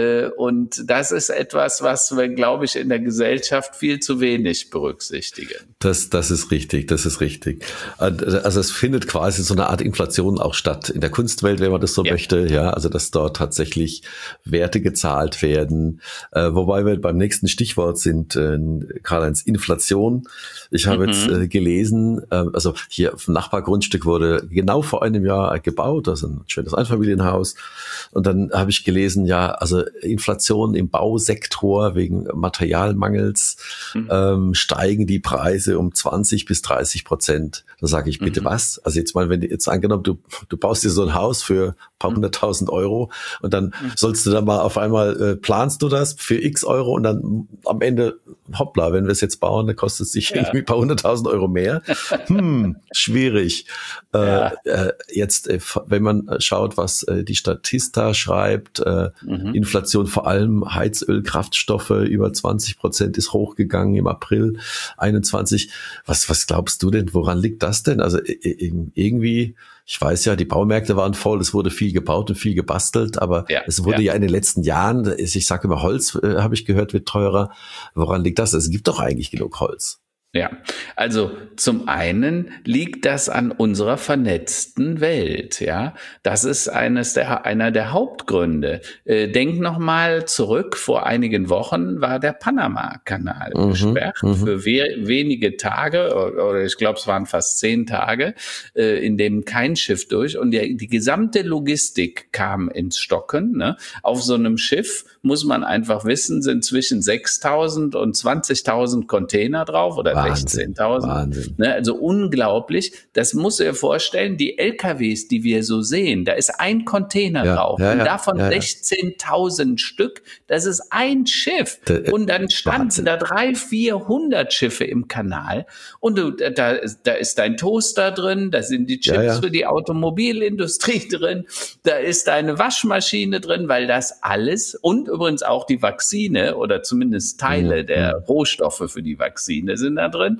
Und das ist etwas, was wir, glaube ich, in der Gesellschaft viel zu wenig berücksichtigen. Das, das ist richtig, das ist richtig. Also es findet quasi so eine Art Inflation auch statt in der Kunstwelt, wenn man das so ja. möchte. Ja, also dass dort tatsächlich Werte gezahlt werden. Äh, wobei wir beim nächsten Stichwort sind, äh, Karl-Heinz, Inflation. Ich habe mhm. jetzt äh, gelesen, äh, also hier auf dem Nachbargrundstück wurde genau vor einem Jahr gebaut, also ein schönes Einfamilienhaus. Und dann habe ich gelesen, ja, also Inflation im Bausektor wegen Materialmangels, mhm. ähm, steigen die Preise um zwanzig bis dreißig Prozent. Da sage ich, bitte mhm. was? Also jetzt mal, wenn du jetzt angenommen, du, du baust dir so ein Haus für ein paar mhm. hunderttausend Euro und dann mhm. sollst du dann mal auf einmal, äh, planst du das für x Euro und dann am Ende, hoppla, wenn wir es jetzt bauen, dann kostet es dich ja. irgendwie ein paar hunderttausend Euro mehr. Hm, schwierig. Ja. Äh, äh, jetzt, äh, wenn man schaut, was äh, die Statista schreibt, äh, mhm. Inflation vor allem Heizöl, Kraftstoffe, über zwanzig Prozent ist hochgegangen im April einundzwanzig. Was, was glaubst du denn, woran liegt das denn? Also irgendwie, ich weiß ja, die Baumärkte waren voll, es wurde viel gebaut und viel gebastelt, aber ja, es wurde ja. ja in den letzten Jahren, ich sage immer Holz, äh, habe ich gehört, wird teurer. Woran liegt das? Es gibt doch eigentlich genug Holz. Ja, also zum einen liegt das an unserer vernetzten Welt, ja. Das ist eines der, einer der Hauptgründe. Äh, denk noch mal zurück, vor einigen Wochen war der Panama-Kanal mhm, gesperrt mhm. für we- wenige Tage, oder, oder ich glaube, es waren fast zehn Tage, äh, in dem kein Schiff durch und die, die gesamte Logistik kam ins Stocken, ne? Auf so einem Schiff, muss man einfach wissen, sind zwischen sechstausend und zwanzigtausend Container drauf oder sechzehntausend. Ne, also unglaublich. Das musst du dir vorstellen, die L K Ws, die wir so sehen, da ist ein Container ja, drauf ja, und ja, davon ja, sechzehntausend Stück. Das ist ein Schiff. Der, und dann standen Wahnsinn. da drei, vierhundert Schiffe im Kanal. Und du, da, da ist dein Toaster drin, da sind die Chips ja, ja. für die Automobilindustrie drin, da ist deine Waschmaschine drin, weil das alles und übrigens auch die Vakzine oder zumindest Teile ja, der ja. Rohstoffe für die Vakzine sind da drin,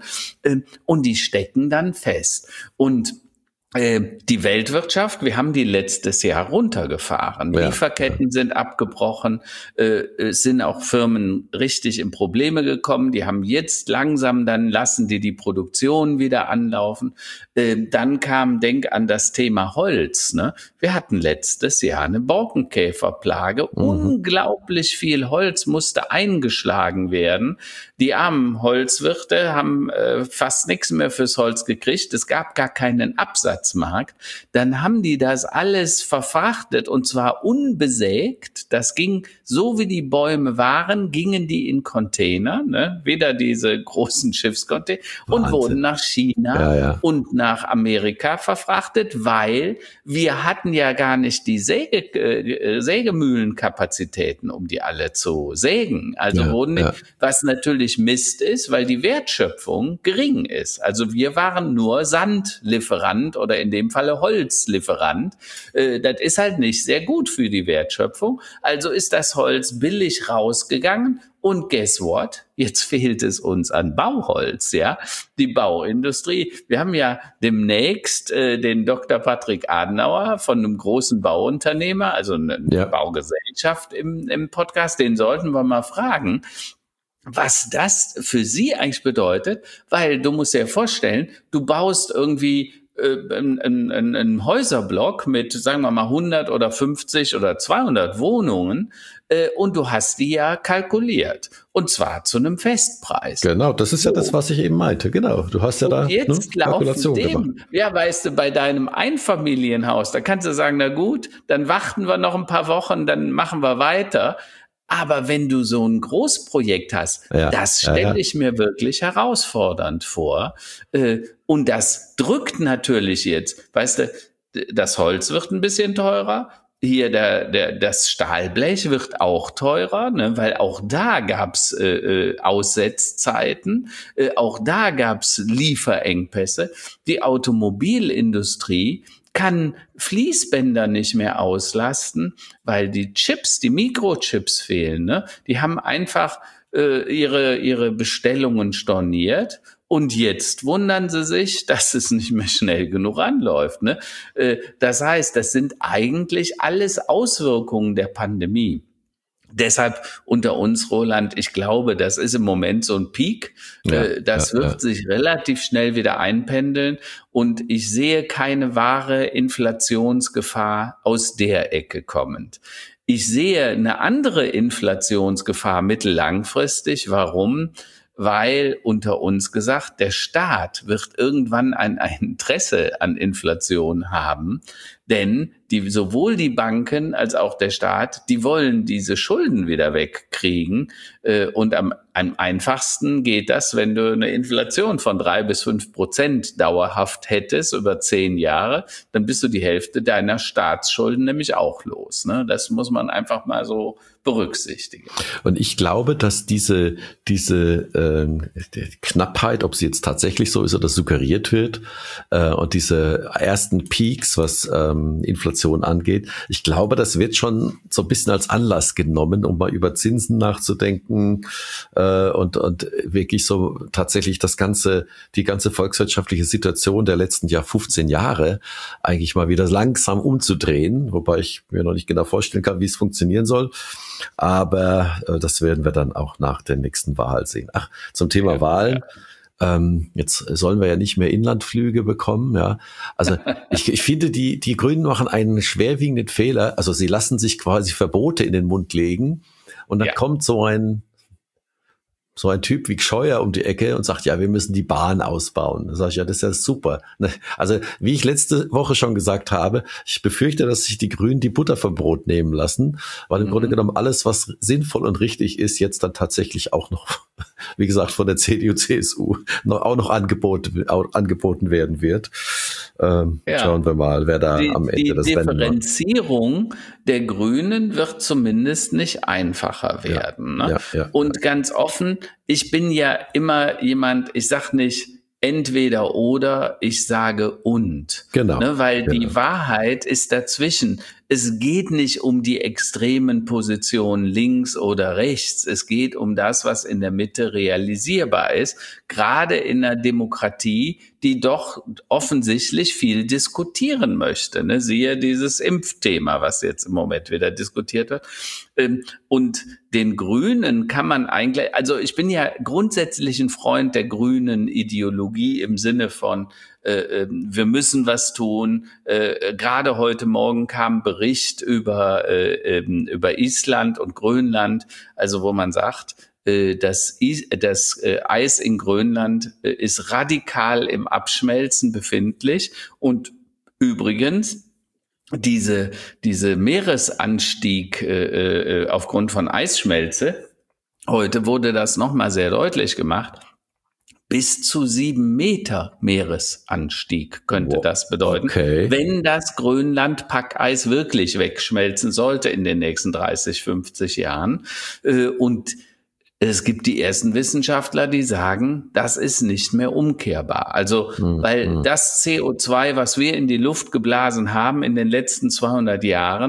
und die stecken dann fest. Und die Weltwirtschaft, wir haben die letztes Jahr runtergefahren. Ja. Lieferketten sind abgebrochen, äh, es sind auch Firmen richtig in Probleme gekommen. Die haben jetzt langsam, dann lassen die die Produktion wieder anlaufen. Äh, dann kam, denk an das Thema Holz. Ne? Wir hatten letztes Jahr eine Borkenkäferplage. Mhm. Unglaublich viel Holz musste eingeschlagen werden. Die armen Holzwirte haben äh, fast nichts mehr fürs Holz gekriegt. Es gab gar keinen Absatz. Markt, dann haben die das alles verfrachtet und zwar unbesägt. Das ging so, wie die Bäume waren, gingen die in Container, ne? Wieder diese großen Schiffscontainer und wurden nach China ja, ja. und nach Amerika verfrachtet, weil wir hatten ja gar nicht die Säge, äh, Sägemühlenkapazitäten, um die alle zu sägen. Also ja, wurden, ja. was natürlich Mist ist, weil die Wertschöpfung gering ist. Also wir waren nur Sandlieferant oder in dem Falle Holzlieferant. Äh, das ist halt nicht sehr gut für die Wertschöpfung. Also ist das Holz billig rausgegangen. Und guess what? Jetzt fehlt es uns an Bauholz, ja. Die Bauindustrie. Wir haben ja demnächst äh, den Doktor Patrick Adenauer von einem großen Bauunternehmer, also eine ja. Baugesellschaft im, im Podcast. Den sollten wir mal fragen. was das für sie eigentlich bedeutet, weil du musst dir vorstellen, du baust irgendwie äh, einen, einen, einen Häuserblock mit, sagen wir mal, hundert oder fünfzig oder zweihundert Wohnungen äh, und du hast die ja kalkuliert und zwar zu einem Festpreis. Genau, das ist so. Ja das, was ich eben meinte. Genau, du hast ja und da jetzt eine Kalkulation dem, gemacht. Ja, weißt du, bei deinem Einfamilienhaus, da kannst du sagen, na gut, dann warten wir noch ein paar Wochen, dann machen wir weiter. Aber wenn du so ein Großprojekt hast, ja, das stelle ja, ja. ich mir wirklich herausfordernd vor. Und das drückt natürlich jetzt, weißt du, das Holz wird ein bisschen teurer. Hier der, der, das Stahlblech wird auch teurer, ne, weil auch da gab's äh, Aussetzzeiten, äh, auch da gab's Lieferengpässe. Die Automobilindustrie kann Fließbänder nicht mehr auslasten, weil die Chips, die Mikrochips fehlen. Ne? Die haben einfach äh, ihre ihre Bestellungen storniert. Und jetzt wundern sie sich, dass es nicht mehr schnell genug anläuft. Ne? Äh, das heißt, das sind eigentlich alles Auswirkungen der Pandemie. Deshalb unter uns, Roland, ich glaube, das ist im Moment so ein Peak. Ja, das ja, wird ja. sich relativ schnell wieder einpendeln. Und ich sehe keine wahre Inflationsgefahr aus der Ecke kommend. Ich sehe eine andere Inflationsgefahr mittellangfristig. Warum? Weil unter uns gesagt, der Staat wird irgendwann ein, ein Interesse an Inflation haben, denn die, sowohl die Banken als auch der Staat, die wollen diese Schulden wieder wegkriegen äh, und am, am einfachsten geht das, wenn du eine Inflation von drei bis fünf Prozent dauerhaft hättest über zehn Jahre, dann bist du die Hälfte deiner Staatsschulden nämlich auch los. Ne? Das muss man einfach mal so berücksichtigen. Und ich glaube, dass diese diese äh, Knappheit, ob sie jetzt tatsächlich so ist oder suggeriert wird, äh, und diese ersten Peaks, was ähm, Inflation angeht, ich glaube, das wird schon so ein bisschen als Anlass genommen, um mal über Zinsen nachzudenken äh, und und wirklich so tatsächlich das ganze die ganze volkswirtschaftliche Situation der letzten Jahr fünfzehn Jahre eigentlich mal wieder langsam umzudrehen, wobei ich mir noch nicht genau vorstellen kann, wie es funktionieren soll. Aber äh, das werden wir dann auch nach der nächsten Wahl sehen. Ach, zum Thema ja, Wahlen. Ja. Ähm, jetzt sollen wir ja nicht mehr Inlandflüge bekommen. Ja, also ich, ich finde, die die Grünen machen einen schwerwiegenden Fehler. Also sie lassen sich quasi Verbote in den Mund legen und dann ja. kommt so ein so ein Typ wie Scheuer um die Ecke und sagt, ja, wir müssen die Bahn ausbauen. Da sage ich, ja, das ist ja super. Also wie ich letzte Woche schon gesagt habe, ich befürchte, dass sich die Grünen die Butter vom Brot nehmen lassen, weil im mhm. Grunde genommen alles, was sinnvoll und richtig ist, jetzt dann tatsächlich auch noch, wie gesagt, von der C D U, C S U noch, auch noch angeboten, auch angeboten werden wird. Ähm, ja. Schauen wir mal, wer da die, am Ende die das Rennen macht. Die Differenzierung der Grünen wird zumindest nicht einfacher werden. Ja, ne? ja, ja, und ja. ganz offen, ich bin ja immer jemand, ich sag nicht entweder oder, ich sage und. Genau. Ne, weil genau. die Wahrheit ist dazwischen. Es geht nicht um die extremen Positionen links oder rechts. Es geht um das, was in der Mitte realisierbar ist. Gerade in einer Demokratie, die doch offensichtlich viel diskutieren möchte. Ne? Siehe dieses Impfthema, was jetzt im Moment wieder diskutiert wird. Und den Grünen kann man eigentlich, also ich bin ja grundsätzlich ein Freund der grünen Ideologie im Sinne von, äh, wir müssen was tun. Äh, gerade heute Morgen kam ein Bericht über, äh, über Island und Grönland, also wo man sagt, Das, Is- das äh, Eis in Grönland äh, ist radikal im Abschmelzen befindlich und übrigens diese diese Meeresanstieg äh, äh, aufgrund von Eisschmelze, heute wurde das nochmal sehr deutlich gemacht, bis zu sieben Meter Meeresanstieg könnte wow. das bedeuten, okay. wenn das Grönland-Packeis wirklich wegschmelzen sollte in den nächsten dreißig, fünfzig Jahren. Äh, und es gibt die ersten Wissenschaftler, die sagen, das ist nicht mehr umkehrbar. Also, hm, weil hm. das C O zwei, was wir in die Luft geblasen haben in den letzten zweihundert Jahren,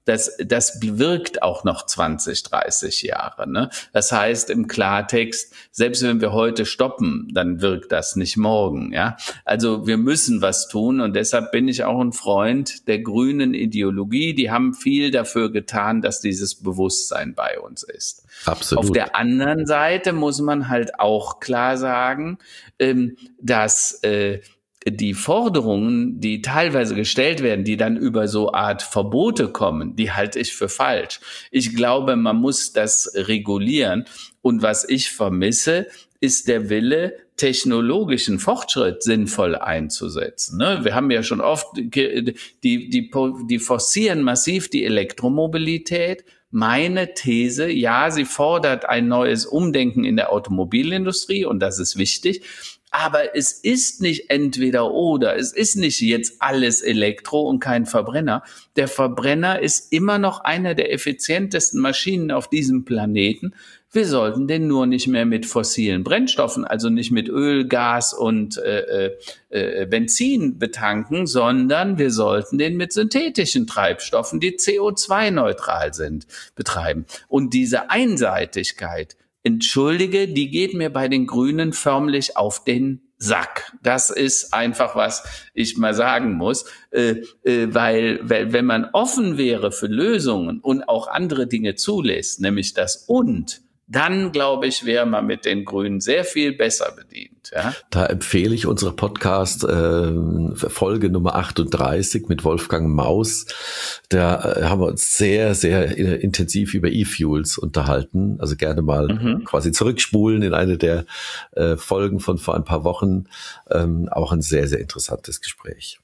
das, das wirkt auch noch zwanzig, dreißig Jahre. Ne? Das heißt im Klartext, selbst wenn wir heute stoppen, dann wirkt das nicht morgen. Ja? Also wir müssen was tun und deshalb bin ich auch ein Freund der grünen Ideologie. Die haben viel dafür getan, dass dieses Bewusstsein bei uns ist. Absolut. Auf der anderen Seite muss man halt auch klar sagen, ähm, dass äh, die Forderungen, die teilweise gestellt werden, die dann über so Art Verbote kommen, die halte ich für falsch. Ich glaube, man muss das regulieren. Und was ich vermisse, ist der Wille, technologischen Fortschritt sinnvoll einzusetzen. Ne? Wir haben ja schon oft, die, die, die forcieren massiv die Elektromobilität. Meine These, ja, sie fordert ein neues Umdenken in der Automobilindustrie und das ist wichtig. Aber es ist nicht entweder oder, es ist nicht jetzt alles Elektro und kein Verbrenner. Der Verbrenner ist immer noch einer der effizientesten Maschinen auf diesem Planeten. Wir sollten den nur nicht mehr mit fossilen Brennstoffen, also nicht mit Öl, Gas und äh, äh, Benzin betanken, sondern wir sollten den mit synthetischen Treibstoffen, die C O zwei neutral sind, betreiben. Und diese Einseitigkeit, entschuldige, die geht mir bei den Grünen förmlich auf den Sack. Das ist einfach, was ich mal sagen muss, äh, äh, weil, weil wenn man offen wäre für Lösungen und auch andere Dinge zulässt, nämlich das und, dann, glaube ich, wäre man mit den Grünen sehr viel besser bedient. Ja? Da empfehle ich unsere Podcast äh, Folge Nummer achtunddreißig mit Wolfgang Maus. Da äh, haben wir uns sehr, sehr äh, intensiv über E-Fuels unterhalten. Also gerne mal mhm. quasi zurückspulen in eine der äh, Folgen von vor ein paar Wochen. Ähm, auch ein sehr, sehr interessantes Gespräch.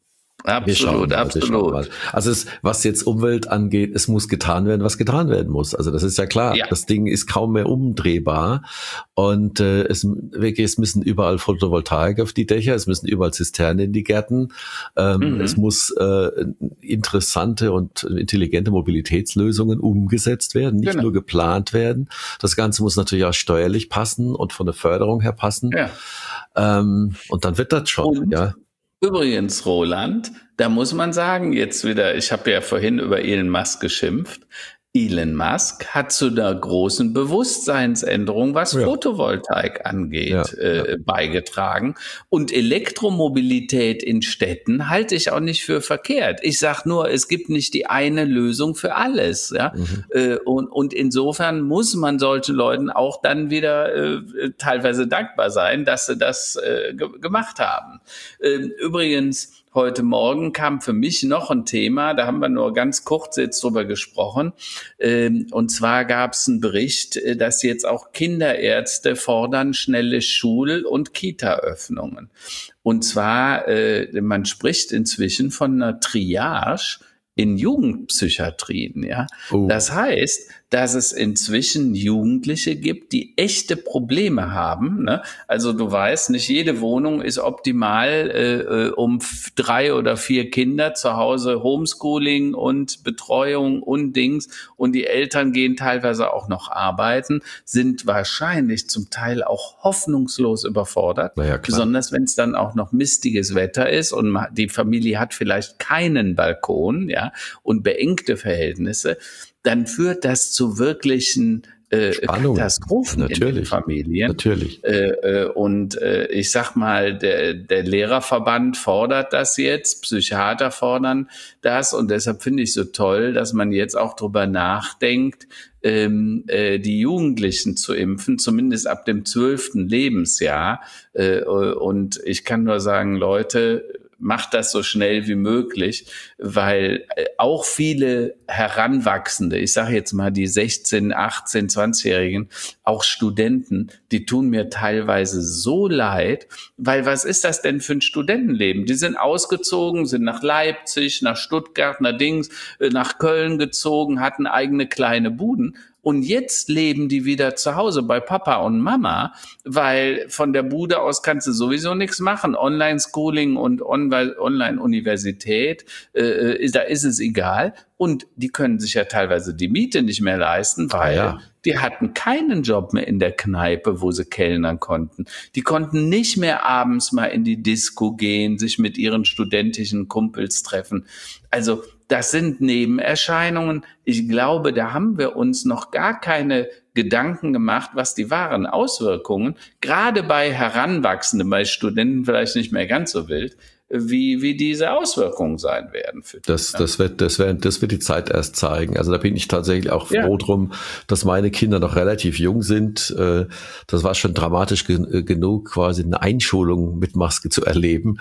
Absolut, mal, absolut. Also es, was jetzt Umwelt angeht, es muss getan werden, was getan werden muss. Also das ist ja klar. Ja. Das Ding ist kaum mehr umdrehbar und äh, es, wirklich, es müssen überall Photovoltaik auf die Dächer, es müssen überall Zisternen in die Gärten. Ähm, mhm. Es muss äh, interessante und intelligente Mobilitätslösungen umgesetzt werden, nicht genau. nur geplant werden. Das Ganze muss natürlich auch steuerlich passen und von der Förderung her passen. Ja. Ähm, und dann wird das schon, und? ja. Übrigens, Roland, da muss man sagen, jetzt wieder, ich habe ja vorhin über Elon Musk geschimpft, Elon Musk hat zu einer großen Bewusstseinsänderung, was ja. Photovoltaik angeht, ja, äh, ja. beigetragen. Und Elektromobilität in Städten halte ich auch nicht für verkehrt. Ich sage nur, es gibt nicht die eine Lösung für alles. Ja? Mhm. Äh, und, und insofern muss man solchen Leuten auch dann wieder äh, teilweise dankbar sein, dass sie das äh, ge- gemacht haben. Äh, übrigens, heute Morgen kam für mich noch ein Thema, da haben wir nur ganz kurz jetzt drüber gesprochen. Und zwar gab es einen Bericht, dass jetzt auch Kinderärzte fordern schnelle Schul- und Kita-Öffnungen. Und zwar, man spricht inzwischen von einer Triage in Jugendpsychiatrien, ja. Oh. Das heißt, dass es inzwischen Jugendliche gibt, die echte Probleme haben. Ne? Also du weißt, nicht jede Wohnung ist optimal, äh, um f- drei oder vier Kinder zu Hause Homeschooling und Betreuung und Dings. Und die Eltern gehen teilweise auch noch arbeiten, sind wahrscheinlich zum Teil auch hoffnungslos überfordert. Ja, besonders wenn es dann auch noch mistiges Wetter ist und die Familie hat vielleicht keinen Balkon, ja, und beengte Verhältnisse, dann führt das zu wirklichen äh, Katastrophen natürlich, in den Familien. Natürlich. Äh, äh, und äh, ich sag mal, der, der Lehrerverband fordert das jetzt, Psychiater fordern das und deshalb finde ich so toll, dass man jetzt auch drüber nachdenkt, ähm, äh, die Jugendlichen zu impfen, zumindest ab dem zwölften Lebensjahr. Äh, und ich kann nur sagen, Leute, macht das so schnell wie möglich, weil auch viele Heranwachsende, ich sage jetzt mal die sechzehn, achtzehn, zwanzigjährigen, auch Studenten, die tun mir teilweise so leid, weil was ist das denn für ein Studentenleben? Die sind ausgezogen, sind nach Leipzig, nach Stuttgart, nach Dings, nach Köln gezogen, hatten eigene kleine Buden. Und jetzt leben die wieder zu Hause bei Papa und Mama, weil von der Bude aus kannst du sowieso nichts machen. Online-Schooling und On- Online-Universität, äh, da ist es egal. Und die können sich ja teilweise die Miete nicht mehr leisten, weil ja. die hatten keinen Job mehr in der Kneipe, wo sie kellnern konnten. Die konnten nicht mehr abends mal in die Disco gehen, sich mit ihren studentischen Kumpels treffen. Also das sind Nebenerscheinungen. Ich glaube, da haben wir uns noch gar keine Gedanken gemacht, was die wahren Auswirkungen, gerade bei Heranwachsenden, bei Studenten vielleicht nicht mehr ganz so wild, wie, wie diese Auswirkungen sein werden. Für die, das, das wird, das wird, das wird die Zeit erst zeigen. Also da bin ich tatsächlich auch froh ja. drum, dass meine Kinder noch relativ jung sind. Das war schon dramatisch genug, quasi eine Einschulung mit Maske zu erleben.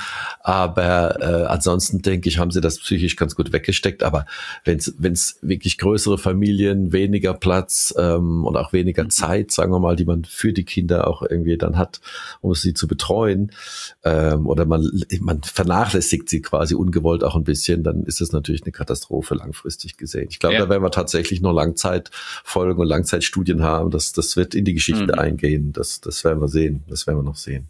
Aber äh, ansonsten denke ich, haben sie das psychisch ganz gut weggesteckt. Aber wenn es, wenn es wirklich größere Familien, weniger Platz ähm, und auch weniger mhm. Zeit, sagen wir mal, die man für die Kinder auch irgendwie dann hat, um sie zu betreuen, ähm, oder man, man vernachlässigt sie quasi ungewollt auch ein bisschen, dann ist es natürlich eine Katastrophe langfristig gesehen. Ich glaube, ja. da werden wir tatsächlich noch Langzeitfolgen und Langzeitstudien haben. Das, das wird in die Geschichte mhm. eingehen. Das, das werden wir sehen. Das werden wir noch sehen.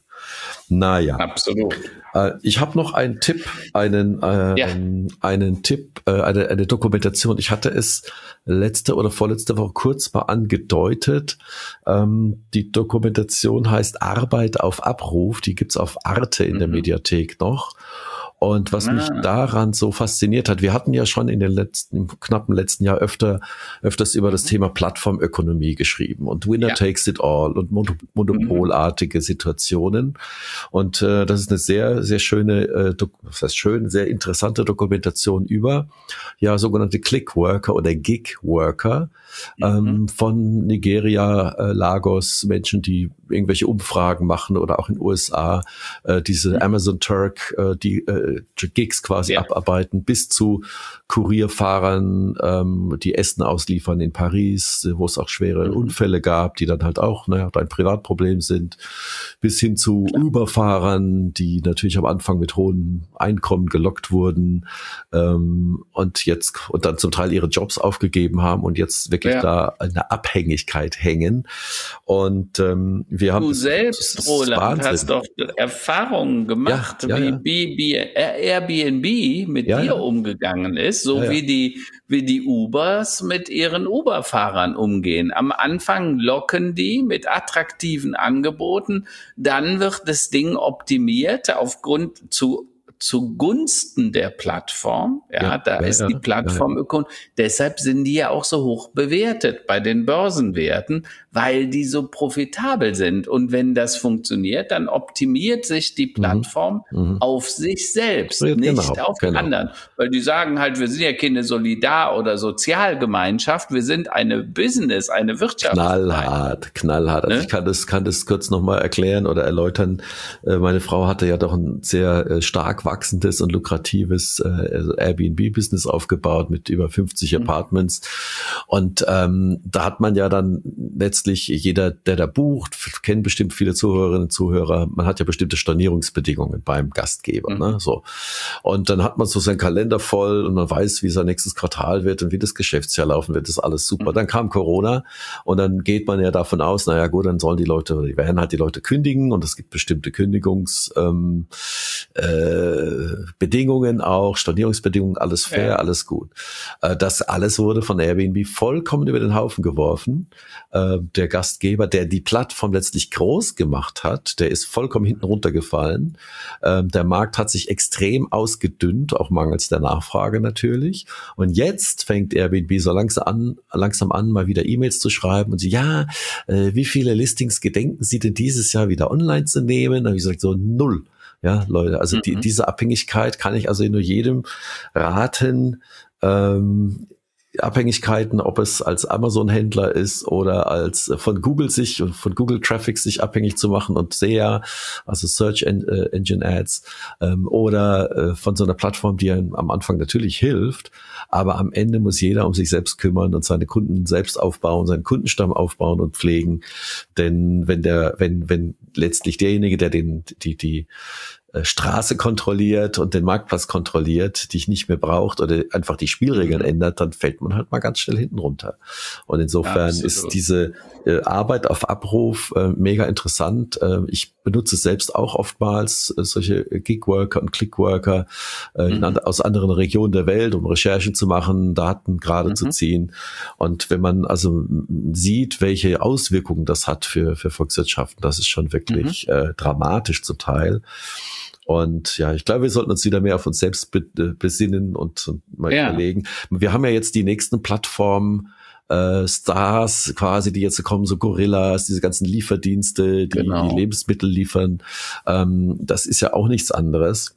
Naja. Absolut. Äh, ich habe noch einen Tipp, einen, äh, ja. einen Tipp, äh, eine, eine Dokumentation. Ich hatte es letzte oder vorletzte Woche kurz mal angedeutet. Ähm, die Dokumentation heißt Arbeit auf Abruf. Die gibt's auf Arte in mhm. der Mediathek noch. Und was ah. mich daran so fasziniert hat, wir hatten ja schon in den letzten, im knappen letzten Jahr öfter, öfters über das Thema Plattformökonomie geschrieben und Winner ja. takes it all und monopolartige Situationen. Und äh, das ist eine sehr, sehr schöne, äh, das heißt schön, sehr interessante Dokumentation über ja sogenannte Clickworker oder Gigworker mhm. ähm, von Nigeria, äh, Lagos, Menschen, die irgendwelche Umfragen machen oder auch in den U S A äh, diese mhm. Amazon Turk, äh, die äh, Gigs quasi ja. abarbeiten, bis zu Kurierfahrern, ähm, die Essen ausliefern in Paris, wo es auch schwere mhm. Unfälle gab, die dann halt auch naja, ein Privatproblem sind, bis hin zu Klar. Uber-Fahrern, die natürlich am Anfang mit hohen Einkommen gelockt wurden ähm, und jetzt und dann zum Teil ihre Jobs aufgegeben haben und jetzt wirklich ja. da eine Abhängigkeit hängen. Und ähm, wir haben du selbst, Roland, hast doch Erfahrungen gemacht, ja, ja, ja. wie, wie Airbnb mit ja, dir ja. umgegangen ist, so ja, ja. wie die wie die Ubers mit ihren Uber-Fahrern umgehen. Am Anfang locken die mit attraktiven Angeboten, dann wird das Ding optimiert aufgrund zu zugunsten der Plattform. Ja, ja da ja, ist die Plattform ökonomisch. Ja, ja. Deshalb sind die ja auch so hoch bewertet bei den Börsenwerten, weil die so profitabel sind. Und wenn das funktioniert, dann optimiert sich die Plattform mhm. auf sich selbst, ja, nicht genau, auf genau. anderen. Weil die sagen halt, wir sind ja keine Solidar- oder Sozialgemeinschaft, wir sind eine Business, eine Wirtschaft. Knallhart, knallhart. Also ne? ich kann das, kann das kurz nochmal erklären oder erläutern. Meine Frau hatte ja doch ein sehr stark wachsendes und lukratives äh, Airbnb-Business aufgebaut mit über fünfzig mhm. Apartments. Und ähm, da hat man ja dann letztlich jeder, der da bucht, kennen bestimmt viele Zuhörerinnen und Zuhörer, man hat ja bestimmte Stornierungsbedingungen beim Gastgeber. Mhm. Ne? So. Und dann hat man so seinen Kalender voll und man weiß, wie sein nächstes Quartal wird und wie das Geschäftsjahr laufen wird. Das ist alles super. Mhm. Dann kam Corona und dann geht man ja davon aus, naja gut, dann sollen die Leute, die werden halt die Leute kündigen und es gibt bestimmte Kündigungs ähm, äh, Bedingungen auch, Stornierungsbedingungen, alles fair, ja. alles gut. Das alles wurde von Airbnb vollkommen über den Haufen geworfen. Der Gastgeber, der die Plattform letztlich groß gemacht hat, der ist vollkommen hinten runtergefallen. Der Markt hat sich extrem ausgedünnt, auch mangels der Nachfrage natürlich. Und jetzt fängt Airbnb so langsam an, langsam an, mal wieder E-Mails zu schreiben und sie, ja, wie viele Listings gedenken Sie denn dieses Jahr wieder online zu nehmen? Da habe ich gesagt, so null. Ja, Leute, also die, diese Abhängigkeit kann ich also nur jedem raten, ähm, Abhängigkeiten, ob es als Amazon-Händler ist oder als von Google sich und von Google Traffic sich abhängig zu machen und S E A, also Search Engine Ads, ähm, oder äh, von so einer Plattform, die einem am Anfang natürlich hilft, aber am Ende muss jeder um sich selbst kümmern und seine Kunden selbst aufbauen, seinen Kundenstamm aufbauen und pflegen, denn wenn der, wenn, wenn letztlich derjenige, der den, die, die Straße kontrolliert und den Marktplatz kontrolliert, dich nicht mehr braucht oder einfach die Spielregeln mhm. ändert, dann fällt man halt mal ganz schnell hinten runter. Und insofern Absolut. ist diese äh, Arbeit auf Abruf äh, mega interessant. Äh, ich benutze es selbst auch oftmals, äh, solche Gigworker und Clickworker äh, mhm. in, aus anderen Regionen der Welt, um Recherchen zu machen, Daten gerade mhm. zu ziehen. Und wenn man also sieht, welche Auswirkungen das hat für, für Volkswirtschaften, das ist schon wirklich mhm. äh, dramatisch zum Teil. Und ja, ich glaube, wir sollten uns wieder mehr auf uns selbst be- besinnen und, und mal Ja. überlegen. Wir haben ja jetzt die nächsten Plattformen, äh, Stars quasi, die jetzt kommen, so Gorillas, diese ganzen Lieferdienste, die, Genau. die Lebensmittel liefern. Ähm, das ist ja auch nichts anderes.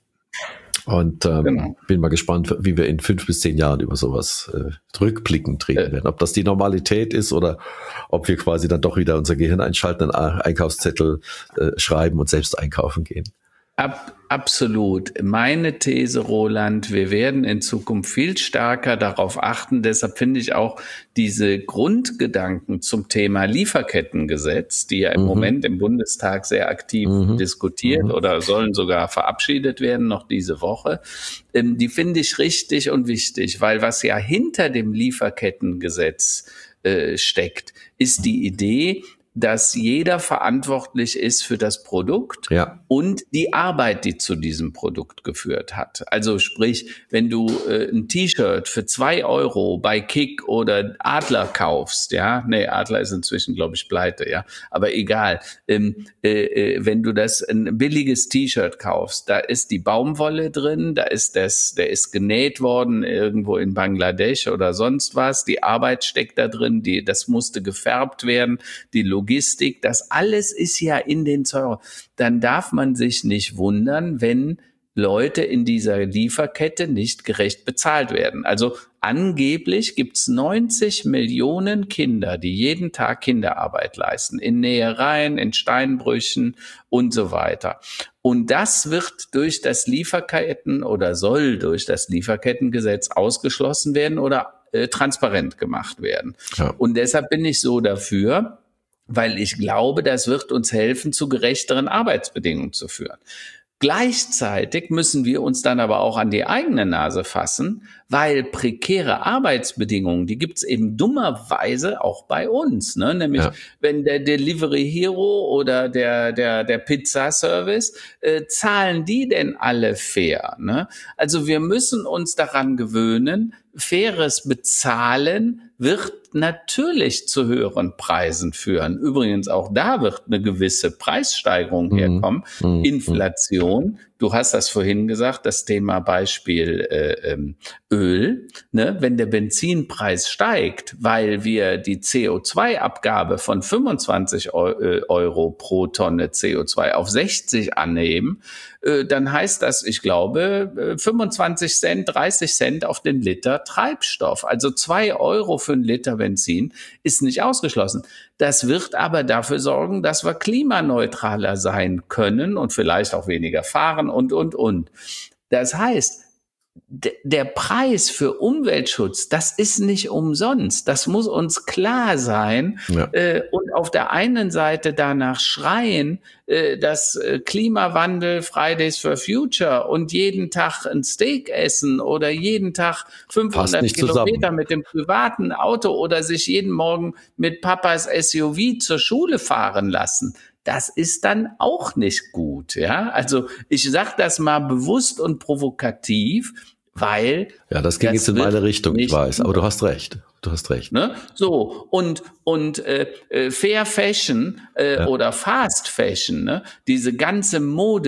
Und ähm, Genau. bin mal gespannt, wie wir in fünf bis zehn Jahren über sowas äh, rückblickend reden Äh. werden. Ob das die Normalität ist oder ob wir quasi dann doch wieder unser Gehirn einschalten, einen Einkaufszettel äh, schreiben und selbst einkaufen gehen. Ab, absolut. Meine These, Roland, wir werden in Zukunft viel stärker darauf achten. Deshalb finde ich auch diese Grundgedanken zum Thema Lieferkettengesetz, die ja im Mhm. Moment im Bundestag sehr aktiv Mhm. diskutiert Mhm. oder sollen sogar verabschiedet werden, noch diese Woche, ähm, die finde ich richtig und wichtig, weil was ja hinter dem Lieferkettengesetz äh, steckt, ist die Idee, dass jeder verantwortlich ist für das Produkt Ja. und die Arbeit, die zu diesem Produkt geführt hat. Also sprich, wenn du äh, ein T-Shirt für zwei Euro bei Kick oder Adler kaufst, ja, nee, Adler ist inzwischen, glaube ich, pleite, ja, aber egal, ähm, äh, wenn du das ein billiges T-Shirt kaufst, da ist die Baumwolle drin, da ist das, der ist genäht worden irgendwo in Bangladesch oder sonst was, die Arbeit steckt da drin, die, das musste gefärbt werden, die Logistik, das alles ist ja in den Zeugen. Dann darf man sich nicht wundern, wenn Leute in dieser Lieferkette nicht gerecht bezahlt werden. Also angeblich gibt's neunzig Millionen Kinder, die jeden Tag Kinderarbeit leisten, in Nähereien, in Steinbrüchen und so weiter. Und das wird durch das Lieferketten oder soll durch das Lieferkettengesetz ausgeschlossen werden oder äh, transparent gemacht werden. Ja. Und deshalb bin ich so dafür, weil ich glaube, das wird uns helfen, zu gerechteren Arbeitsbedingungen zu führen. Gleichzeitig müssen wir uns dann aber auch an die eigene Nase fassen, weil prekäre Arbeitsbedingungen, die gibt's eben dummerweise auch bei uns, ne? Nämlich Ja. wenn der Delivery Hero oder der der der Pizzaservice äh, zahlen die denn alle fair, ne? Also wir müssen uns daran gewöhnen, faires Bezahlen wird natürlich zu höheren Preisen führen. Übrigens auch da wird eine gewisse Preissteigerung Mhm. herkommen. Mhm. Inflation. Du hast das vorhin gesagt, das Thema Beispiel äh, ähm, Öl. Ne? Wenn der Benzinpreis steigt, weil wir die C O zwei Abgabe von fünfundzwanzig Euro pro Tonne C O zwei auf sechzig annehmen, äh, dann heißt das, ich glaube, fünfundzwanzig Cent, dreißig Cent auf den Liter Treibstoff. Also zwei Euro für einen Liter Benzin ist nicht ausgeschlossen. Das wird aber dafür sorgen, dass wir klimaneutraler sein können und vielleicht auch weniger fahren und, und, und. Das heißt, d- der Preis für Umweltschutz, das ist nicht umsonst. Das muss uns klar sein. Ja. Äh, und auf der einen Seite danach schreien, äh, dass äh, Klimawandel, Fridays for Future und jeden Tag ein Steak essen oder jeden Tag Passt fünfhundert nicht Kilometer zusammen. mit dem privaten Auto oder sich jeden Morgen mit Papas S U V zur Schule fahren lassen. Das ist dann auch nicht gut, ja. Also ich sage das mal bewusst und provokativ, weil Ja, das ging das jetzt in wird meine Richtung, ich nicht weiß, aber gut. du hast recht. Du hast recht. Ne? So, und, und äh, äh, Fair Fashion äh, Ja. oder Fast Fashion, ne? Diese ganze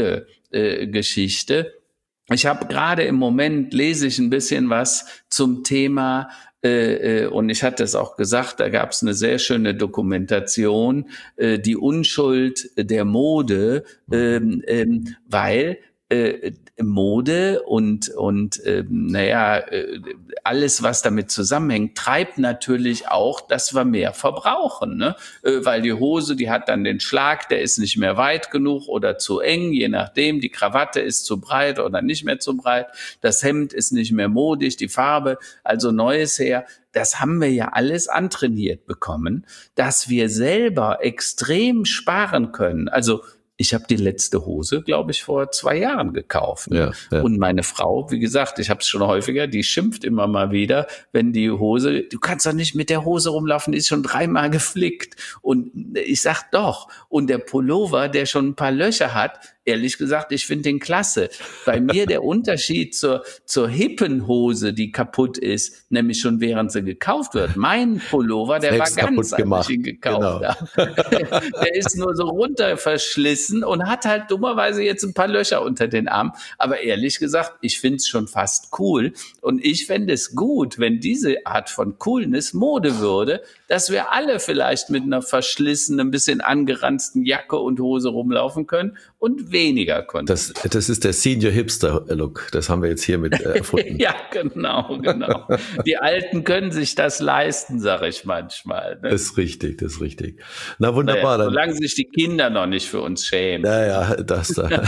Mode-Geschichte. Ich habe gerade im Moment, lese ich ein bisschen was zum Thema, äh, äh, und ich hatte es auch gesagt, da gab es eine sehr schöne Dokumentation, äh, die Unschuld der Mode, ähm, ähm, weil äh, Mode und und ähm, naja, äh, alles, was damit zusammenhängt, treibt natürlich auch, dass wir mehr verbrauchen, ne? Äh, weil die Hose, die hat dann den Schlag, der ist nicht mehr weit genug oder zu eng, je nachdem. Die Krawatte ist zu breit oder nicht mehr zu breit. Das Hemd ist nicht mehr modisch, die Farbe, also Neues her. Das haben wir ja alles antrainiert bekommen, dass wir selber extrem sparen können. Also ich habe die letzte Hose, glaube ich, vor zwei Jahren gekauft. Ja, ja. Und meine Frau, wie gesagt, ich habe es schon häufiger, die schimpft immer mal wieder, wenn die Hose, du kannst doch nicht mit der Hose rumlaufen, die ist schon dreimal geflickt. Und ich sag doch, und der Pullover, der schon ein paar Löcher hat, ehrlich gesagt, ich finde den klasse. Bei mir der Unterschied zur, zur hippen Hose, die kaputt ist, nämlich schon während sie gekauft wird. Mein Pullover, der Selbst war ganz, kaputt gemacht. als ich ihn gekauft Genau. habe. Der ist nur so runter verschlissen und hat halt dummerweise jetzt ein paar Löcher unter den Armen. Aber ehrlich gesagt, ich finde es schon fast cool. Und ich fände es gut, wenn diese Art von Coolness Mode würde, dass wir alle vielleicht mit einer verschlissenen, ein bisschen angeranzten Jacke und Hose rumlaufen können und weniger konsumieren. Das, das ist der Senior Hipster Look. Das haben wir jetzt hier mit äh, erfunden. Ja, genau, genau. Die Alten können sich das leisten, sage ich manchmal. Ne? Das ist richtig, das ist richtig. Na wunderbar. Naja, solange sich die Kinder noch nicht für uns schämen. Naja, das da.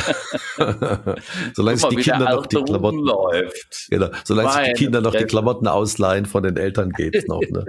Solange sich die Kinder noch die Klamotten läuft. Genau, solange sich die Kinder noch die Fresse. Klamotten ausleihen von den Eltern, geht's noch. Ne?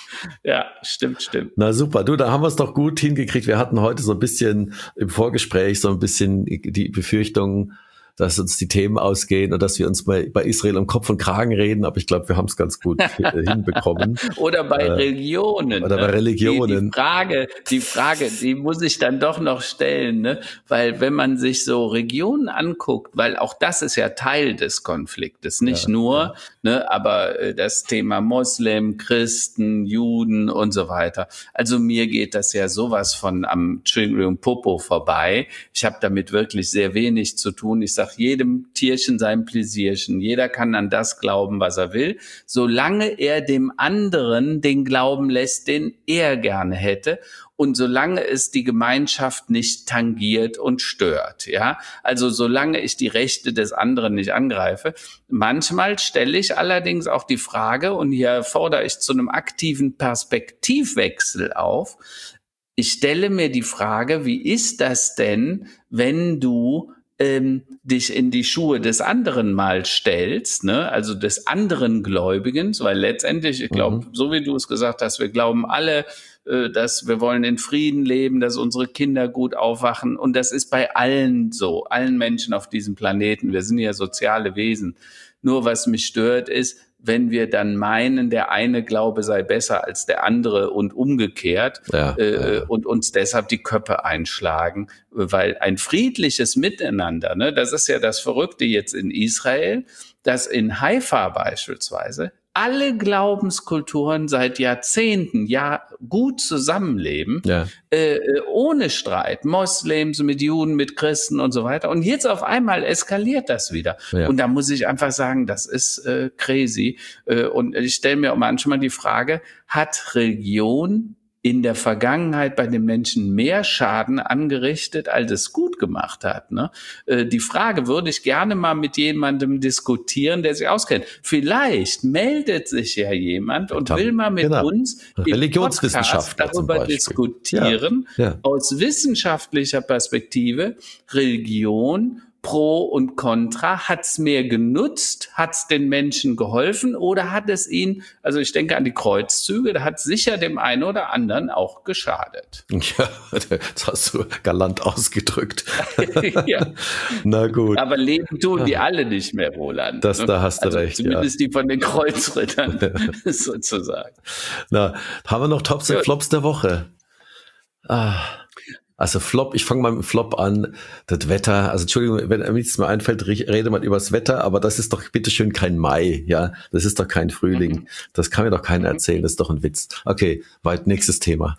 Ja, stimmt, stimmt. Na super, du, da haben wir es doch gut hingekriegt. Wir hatten heute so ein bisschen im Vorgespräch so ein bisschen die Befürchtung, dass uns die Themen ausgehen und dass wir uns bei, bei Israel um Kopf und Kragen reden, aber ich glaube, wir haben es ganz gut hinbekommen. Oder bei äh, Religionen. Oder bei Religionen. Die, die Frage, die Frage, die muss ich dann doch noch stellen, ne? Weil wenn man sich so Regionen anguckt, weil auch das ist ja Teil des Konfliktes, nicht ja, nur, ja. ne, aber äh, das Thema Moslem, Christen, Juden und so weiter. Also mir geht das ja sowas von am Entschuldigung Popo vorbei. Ich habe damit wirklich sehr wenig zu tun. Ich sage jedem Tierchen sein Pläsierchen. Jeder kann an das glauben, was er will, solange er dem anderen den Glauben lässt, den er gerne hätte. Und solange es die Gemeinschaft nicht tangiert und stört, ja, also solange ich die Rechte des anderen nicht angreife. Manchmal stelle ich allerdings auch die Frage, und hier fordere ich zu einem aktiven Perspektivwechsel auf. Ich stelle mir die Frage, wie ist das denn, wenn du ähm, dich in die Schuhe des anderen mal stellst, ne, also des anderen Gläubigen, weil letztendlich, ich glaube, mhm. so wie du es gesagt hast, wir glauben alle, dass wir wollen in Frieden leben, dass unsere Kinder gut aufwachen. Und das ist bei allen so, allen Menschen auf diesem Planeten. Wir sind ja soziale Wesen. Nur was mich stört ist, wenn wir dann meinen, der eine Glaube sei besser als der andere und umgekehrt ja, äh, ja. und uns deshalb die Köpfe einschlagen, weil ein friedliches Miteinander, ne, das ist ja das Verrückte jetzt in Israel, dass in Haifa beispielsweise alle Glaubenskulturen seit Jahrzehnten ja gut zusammenleben, ja. äh, ohne Streit, Moslems mit Juden, mit Christen und so weiter. Und jetzt auf einmal eskaliert das wieder. Ja. Und da muss ich einfach sagen, das ist äh, crazy. Äh, und ich stelle mir manchmal die Frage, hat Religion in der Vergangenheit bei den Menschen mehr Schaden angerichtet, als es gut gemacht hat. Ne? Äh, die Frage würde ich gerne mal mit jemandem diskutieren, der sich auskennt. Vielleicht meldet sich ja jemand und will mal mit genau. uns Religionswissenschaftler darüber diskutieren, ja. Ja. aus wissenschaftlicher Perspektive, Religion, Pro und Contra, hat's mehr genutzt, hat's den Menschen geholfen oder hat es ihnen, also ich denke an die Kreuzzüge, da hat sicher dem einen oder anderen auch geschadet. Ja, das hast du galant ausgedrückt. Ja. Na gut. Aber leben tun die alle nicht mehr, Roland. Das, da hast du also recht, zumindest ja. die von den Kreuzrittern, sozusagen. Na, haben wir noch Tops und Flops der Woche? Ah. Also Flop, ich fange mal mit Flop an, das Wetter, also Entschuldigung, wenn mir nichts mehr einfällt, rede mal über das Wetter, aber das ist doch bitteschön kein Mai, ja, das ist doch kein Frühling, mhm. das kann mir doch keiner erzählen, das ist doch ein Witz. Okay, weit nächstes Thema.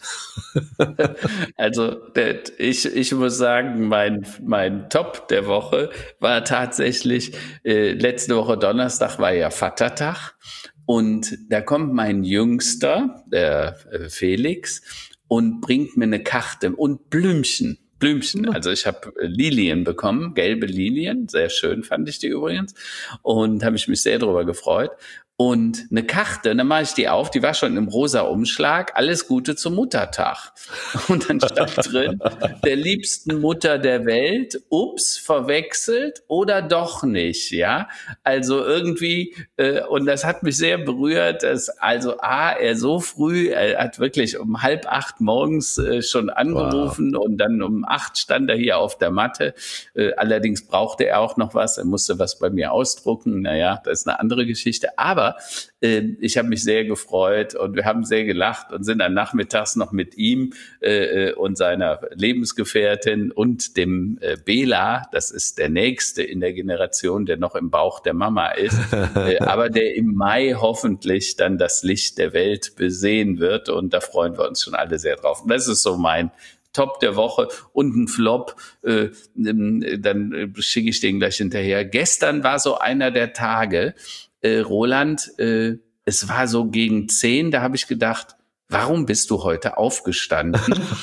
Also ich, ich muss sagen, mein, mein Top der Woche war tatsächlich, äh, letzte Woche Donnerstag war ja Vatertag und da kommt mein Jüngster, der äh, Felix, und bringt mir eine Karte und Blümchen. Blümchen, also ich habe Lilien bekommen, gelbe Lilien, sehr schön fand ich die übrigens und habe ich mich sehr darüber gefreut. Und eine Karte, und dann mache ich die auf, die war schon im rosa Umschlag, alles Gute zum Muttertag. Und dann stand drin, der liebsten Mutter der Welt, ups, verwechselt oder doch nicht, ja. Also irgendwie, äh, und das hat mich sehr berührt, dass also A, er so früh, er hat wirklich um halb acht morgens äh, schon angerufen wow. und dann um acht stand er hier auf der Matte. Äh, allerdings brauchte er auch noch was, er musste was bei mir ausdrucken, naja, das ist eine andere Geschichte, aber aber äh, ich habe mich sehr gefreut und wir haben sehr gelacht und sind dann nachmittags noch mit ihm äh, und seiner Lebensgefährtin und dem äh, Bela, das ist der Nächste in der Generation, der noch im Bauch der Mama ist, äh, aber der im Mai hoffentlich dann das Licht der Welt besehen wird und da freuen wir uns schon alle sehr drauf. Und das ist so mein Top der Woche und ein Flop, äh, dann schicke ich den gleich hinterher. Gestern war so einer der Tage, äh, Roland, äh, es war so gegen zehn, da habe ich gedacht, warum bist du heute aufgestanden?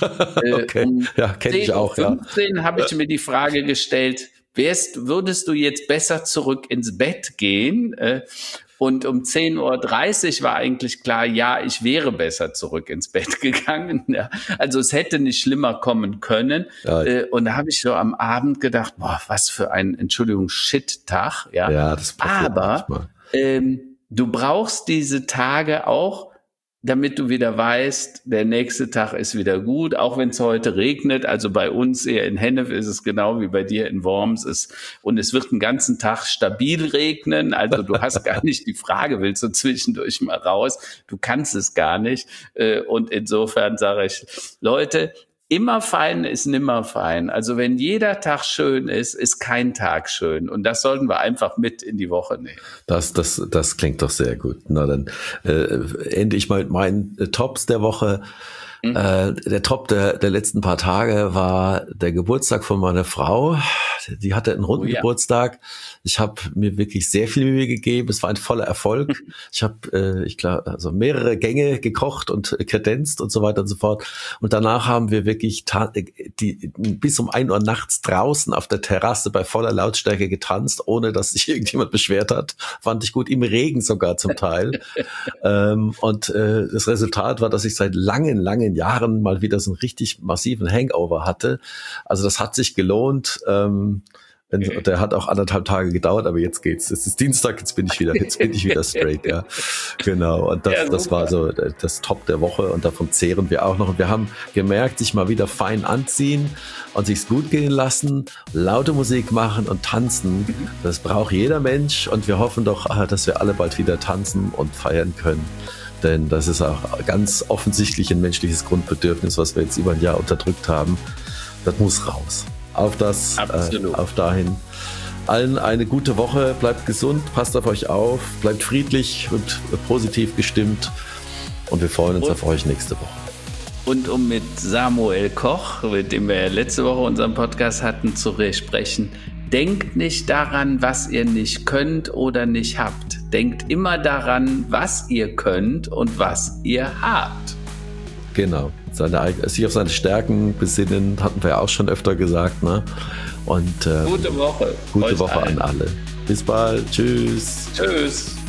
Okay, um ja, kenne ich auch. zehn Uhr fünfzehn ja. habe ich mir die Frage gestellt, wärst, würdest du jetzt besser zurück ins Bett gehen? Äh, Und um zehn Uhr dreißig war eigentlich klar, ja, ich wäre besser zurück ins Bett gegangen. Ja. Also es hätte nicht schlimmer kommen können. Ja. Und da habe ich so am Abend gedacht, boah, was für ein, Entschuldigung, Shit-Tag. Ja, ja das passiert Aber ähm, du brauchst diese Tage auch, damit du wieder weißt, der nächste Tag ist wieder gut, auch wenn es heute regnet. Also bei uns eher in Hennef ist es genau wie bei dir in Worms. Ist, und es wird den ganzen Tag stabil regnen. Also du hast gar nicht die Frage, willst du zwischendurch mal raus? Du kannst es gar nicht. Und insofern sage ich, Leute, immer fein ist nimmer fein. Also wenn jeder Tag schön ist, ist kein Tag schön. Und das sollten wir einfach mit in die Woche nehmen. Das, das, das klingt doch sehr gut. Na dann äh, ende ich mal mit meinen äh, Tops der Woche. Mhm. Äh, der Top der, der letzten paar Tage war der Geburtstag von meiner Frau. Die hatte einen runden oh, ja. Geburtstag. Ich habe mir wirklich sehr viel Mühe gegeben. Es war ein voller Erfolg. Ich habe, äh, ich glaube, also mehrere Gänge gekocht und kredenzt und so weiter und so fort. Und danach haben wir wirklich ta- die, bis um ein Uhr nachts draußen auf der Terrasse bei voller Lautstärke getanzt, ohne dass sich irgendjemand beschwert hat. Fand ich gut, im Regen sogar zum Teil. ähm, und äh, das Resultat war, dass ich seit langen, langen Jahren mal wieder so einen richtig massiven Hangover hatte. Also das hat sich gelohnt. Ähm, Der hat auch anderthalb Tage gedauert, aber jetzt geht's. Es ist Dienstag, jetzt bin ich wieder, jetzt bin ich wieder straight, ja. Genau. Und das, ja, das war so das Top der Woche und davon zehren wir auch noch. Und wir haben gemerkt, sich mal wieder fein anziehen und sich's gut gehen lassen, laute Musik machen und tanzen. Das braucht jeder Mensch und wir hoffen doch, dass wir alle bald wieder tanzen und feiern können. Denn das ist auch ganz offensichtlich ein menschliches Grundbedürfnis, was wir jetzt über ein Jahr unterdrückt haben. Das muss raus. Auf das, äh, auf dahin. Allen eine gute Woche, bleibt gesund, passt auf euch auf, bleibt friedlich und positiv gestimmt und wir freuen uns und, auf euch nächste Woche. Und um mit Samuel Koch, mit dem wir letzte Woche unseren Podcast hatten, zu sprechen, denkt nicht daran, was ihr nicht könnt oder nicht habt. Denkt immer daran, was ihr könnt und was ihr habt. Genau. Seine, sich auf seine Stärken besinnen, hatten wir ja auch schon öfter gesagt. Ne? Und, äh, gute Woche. Gute Woche allen. An alle. Bis bald. Tschüss. Tschüss.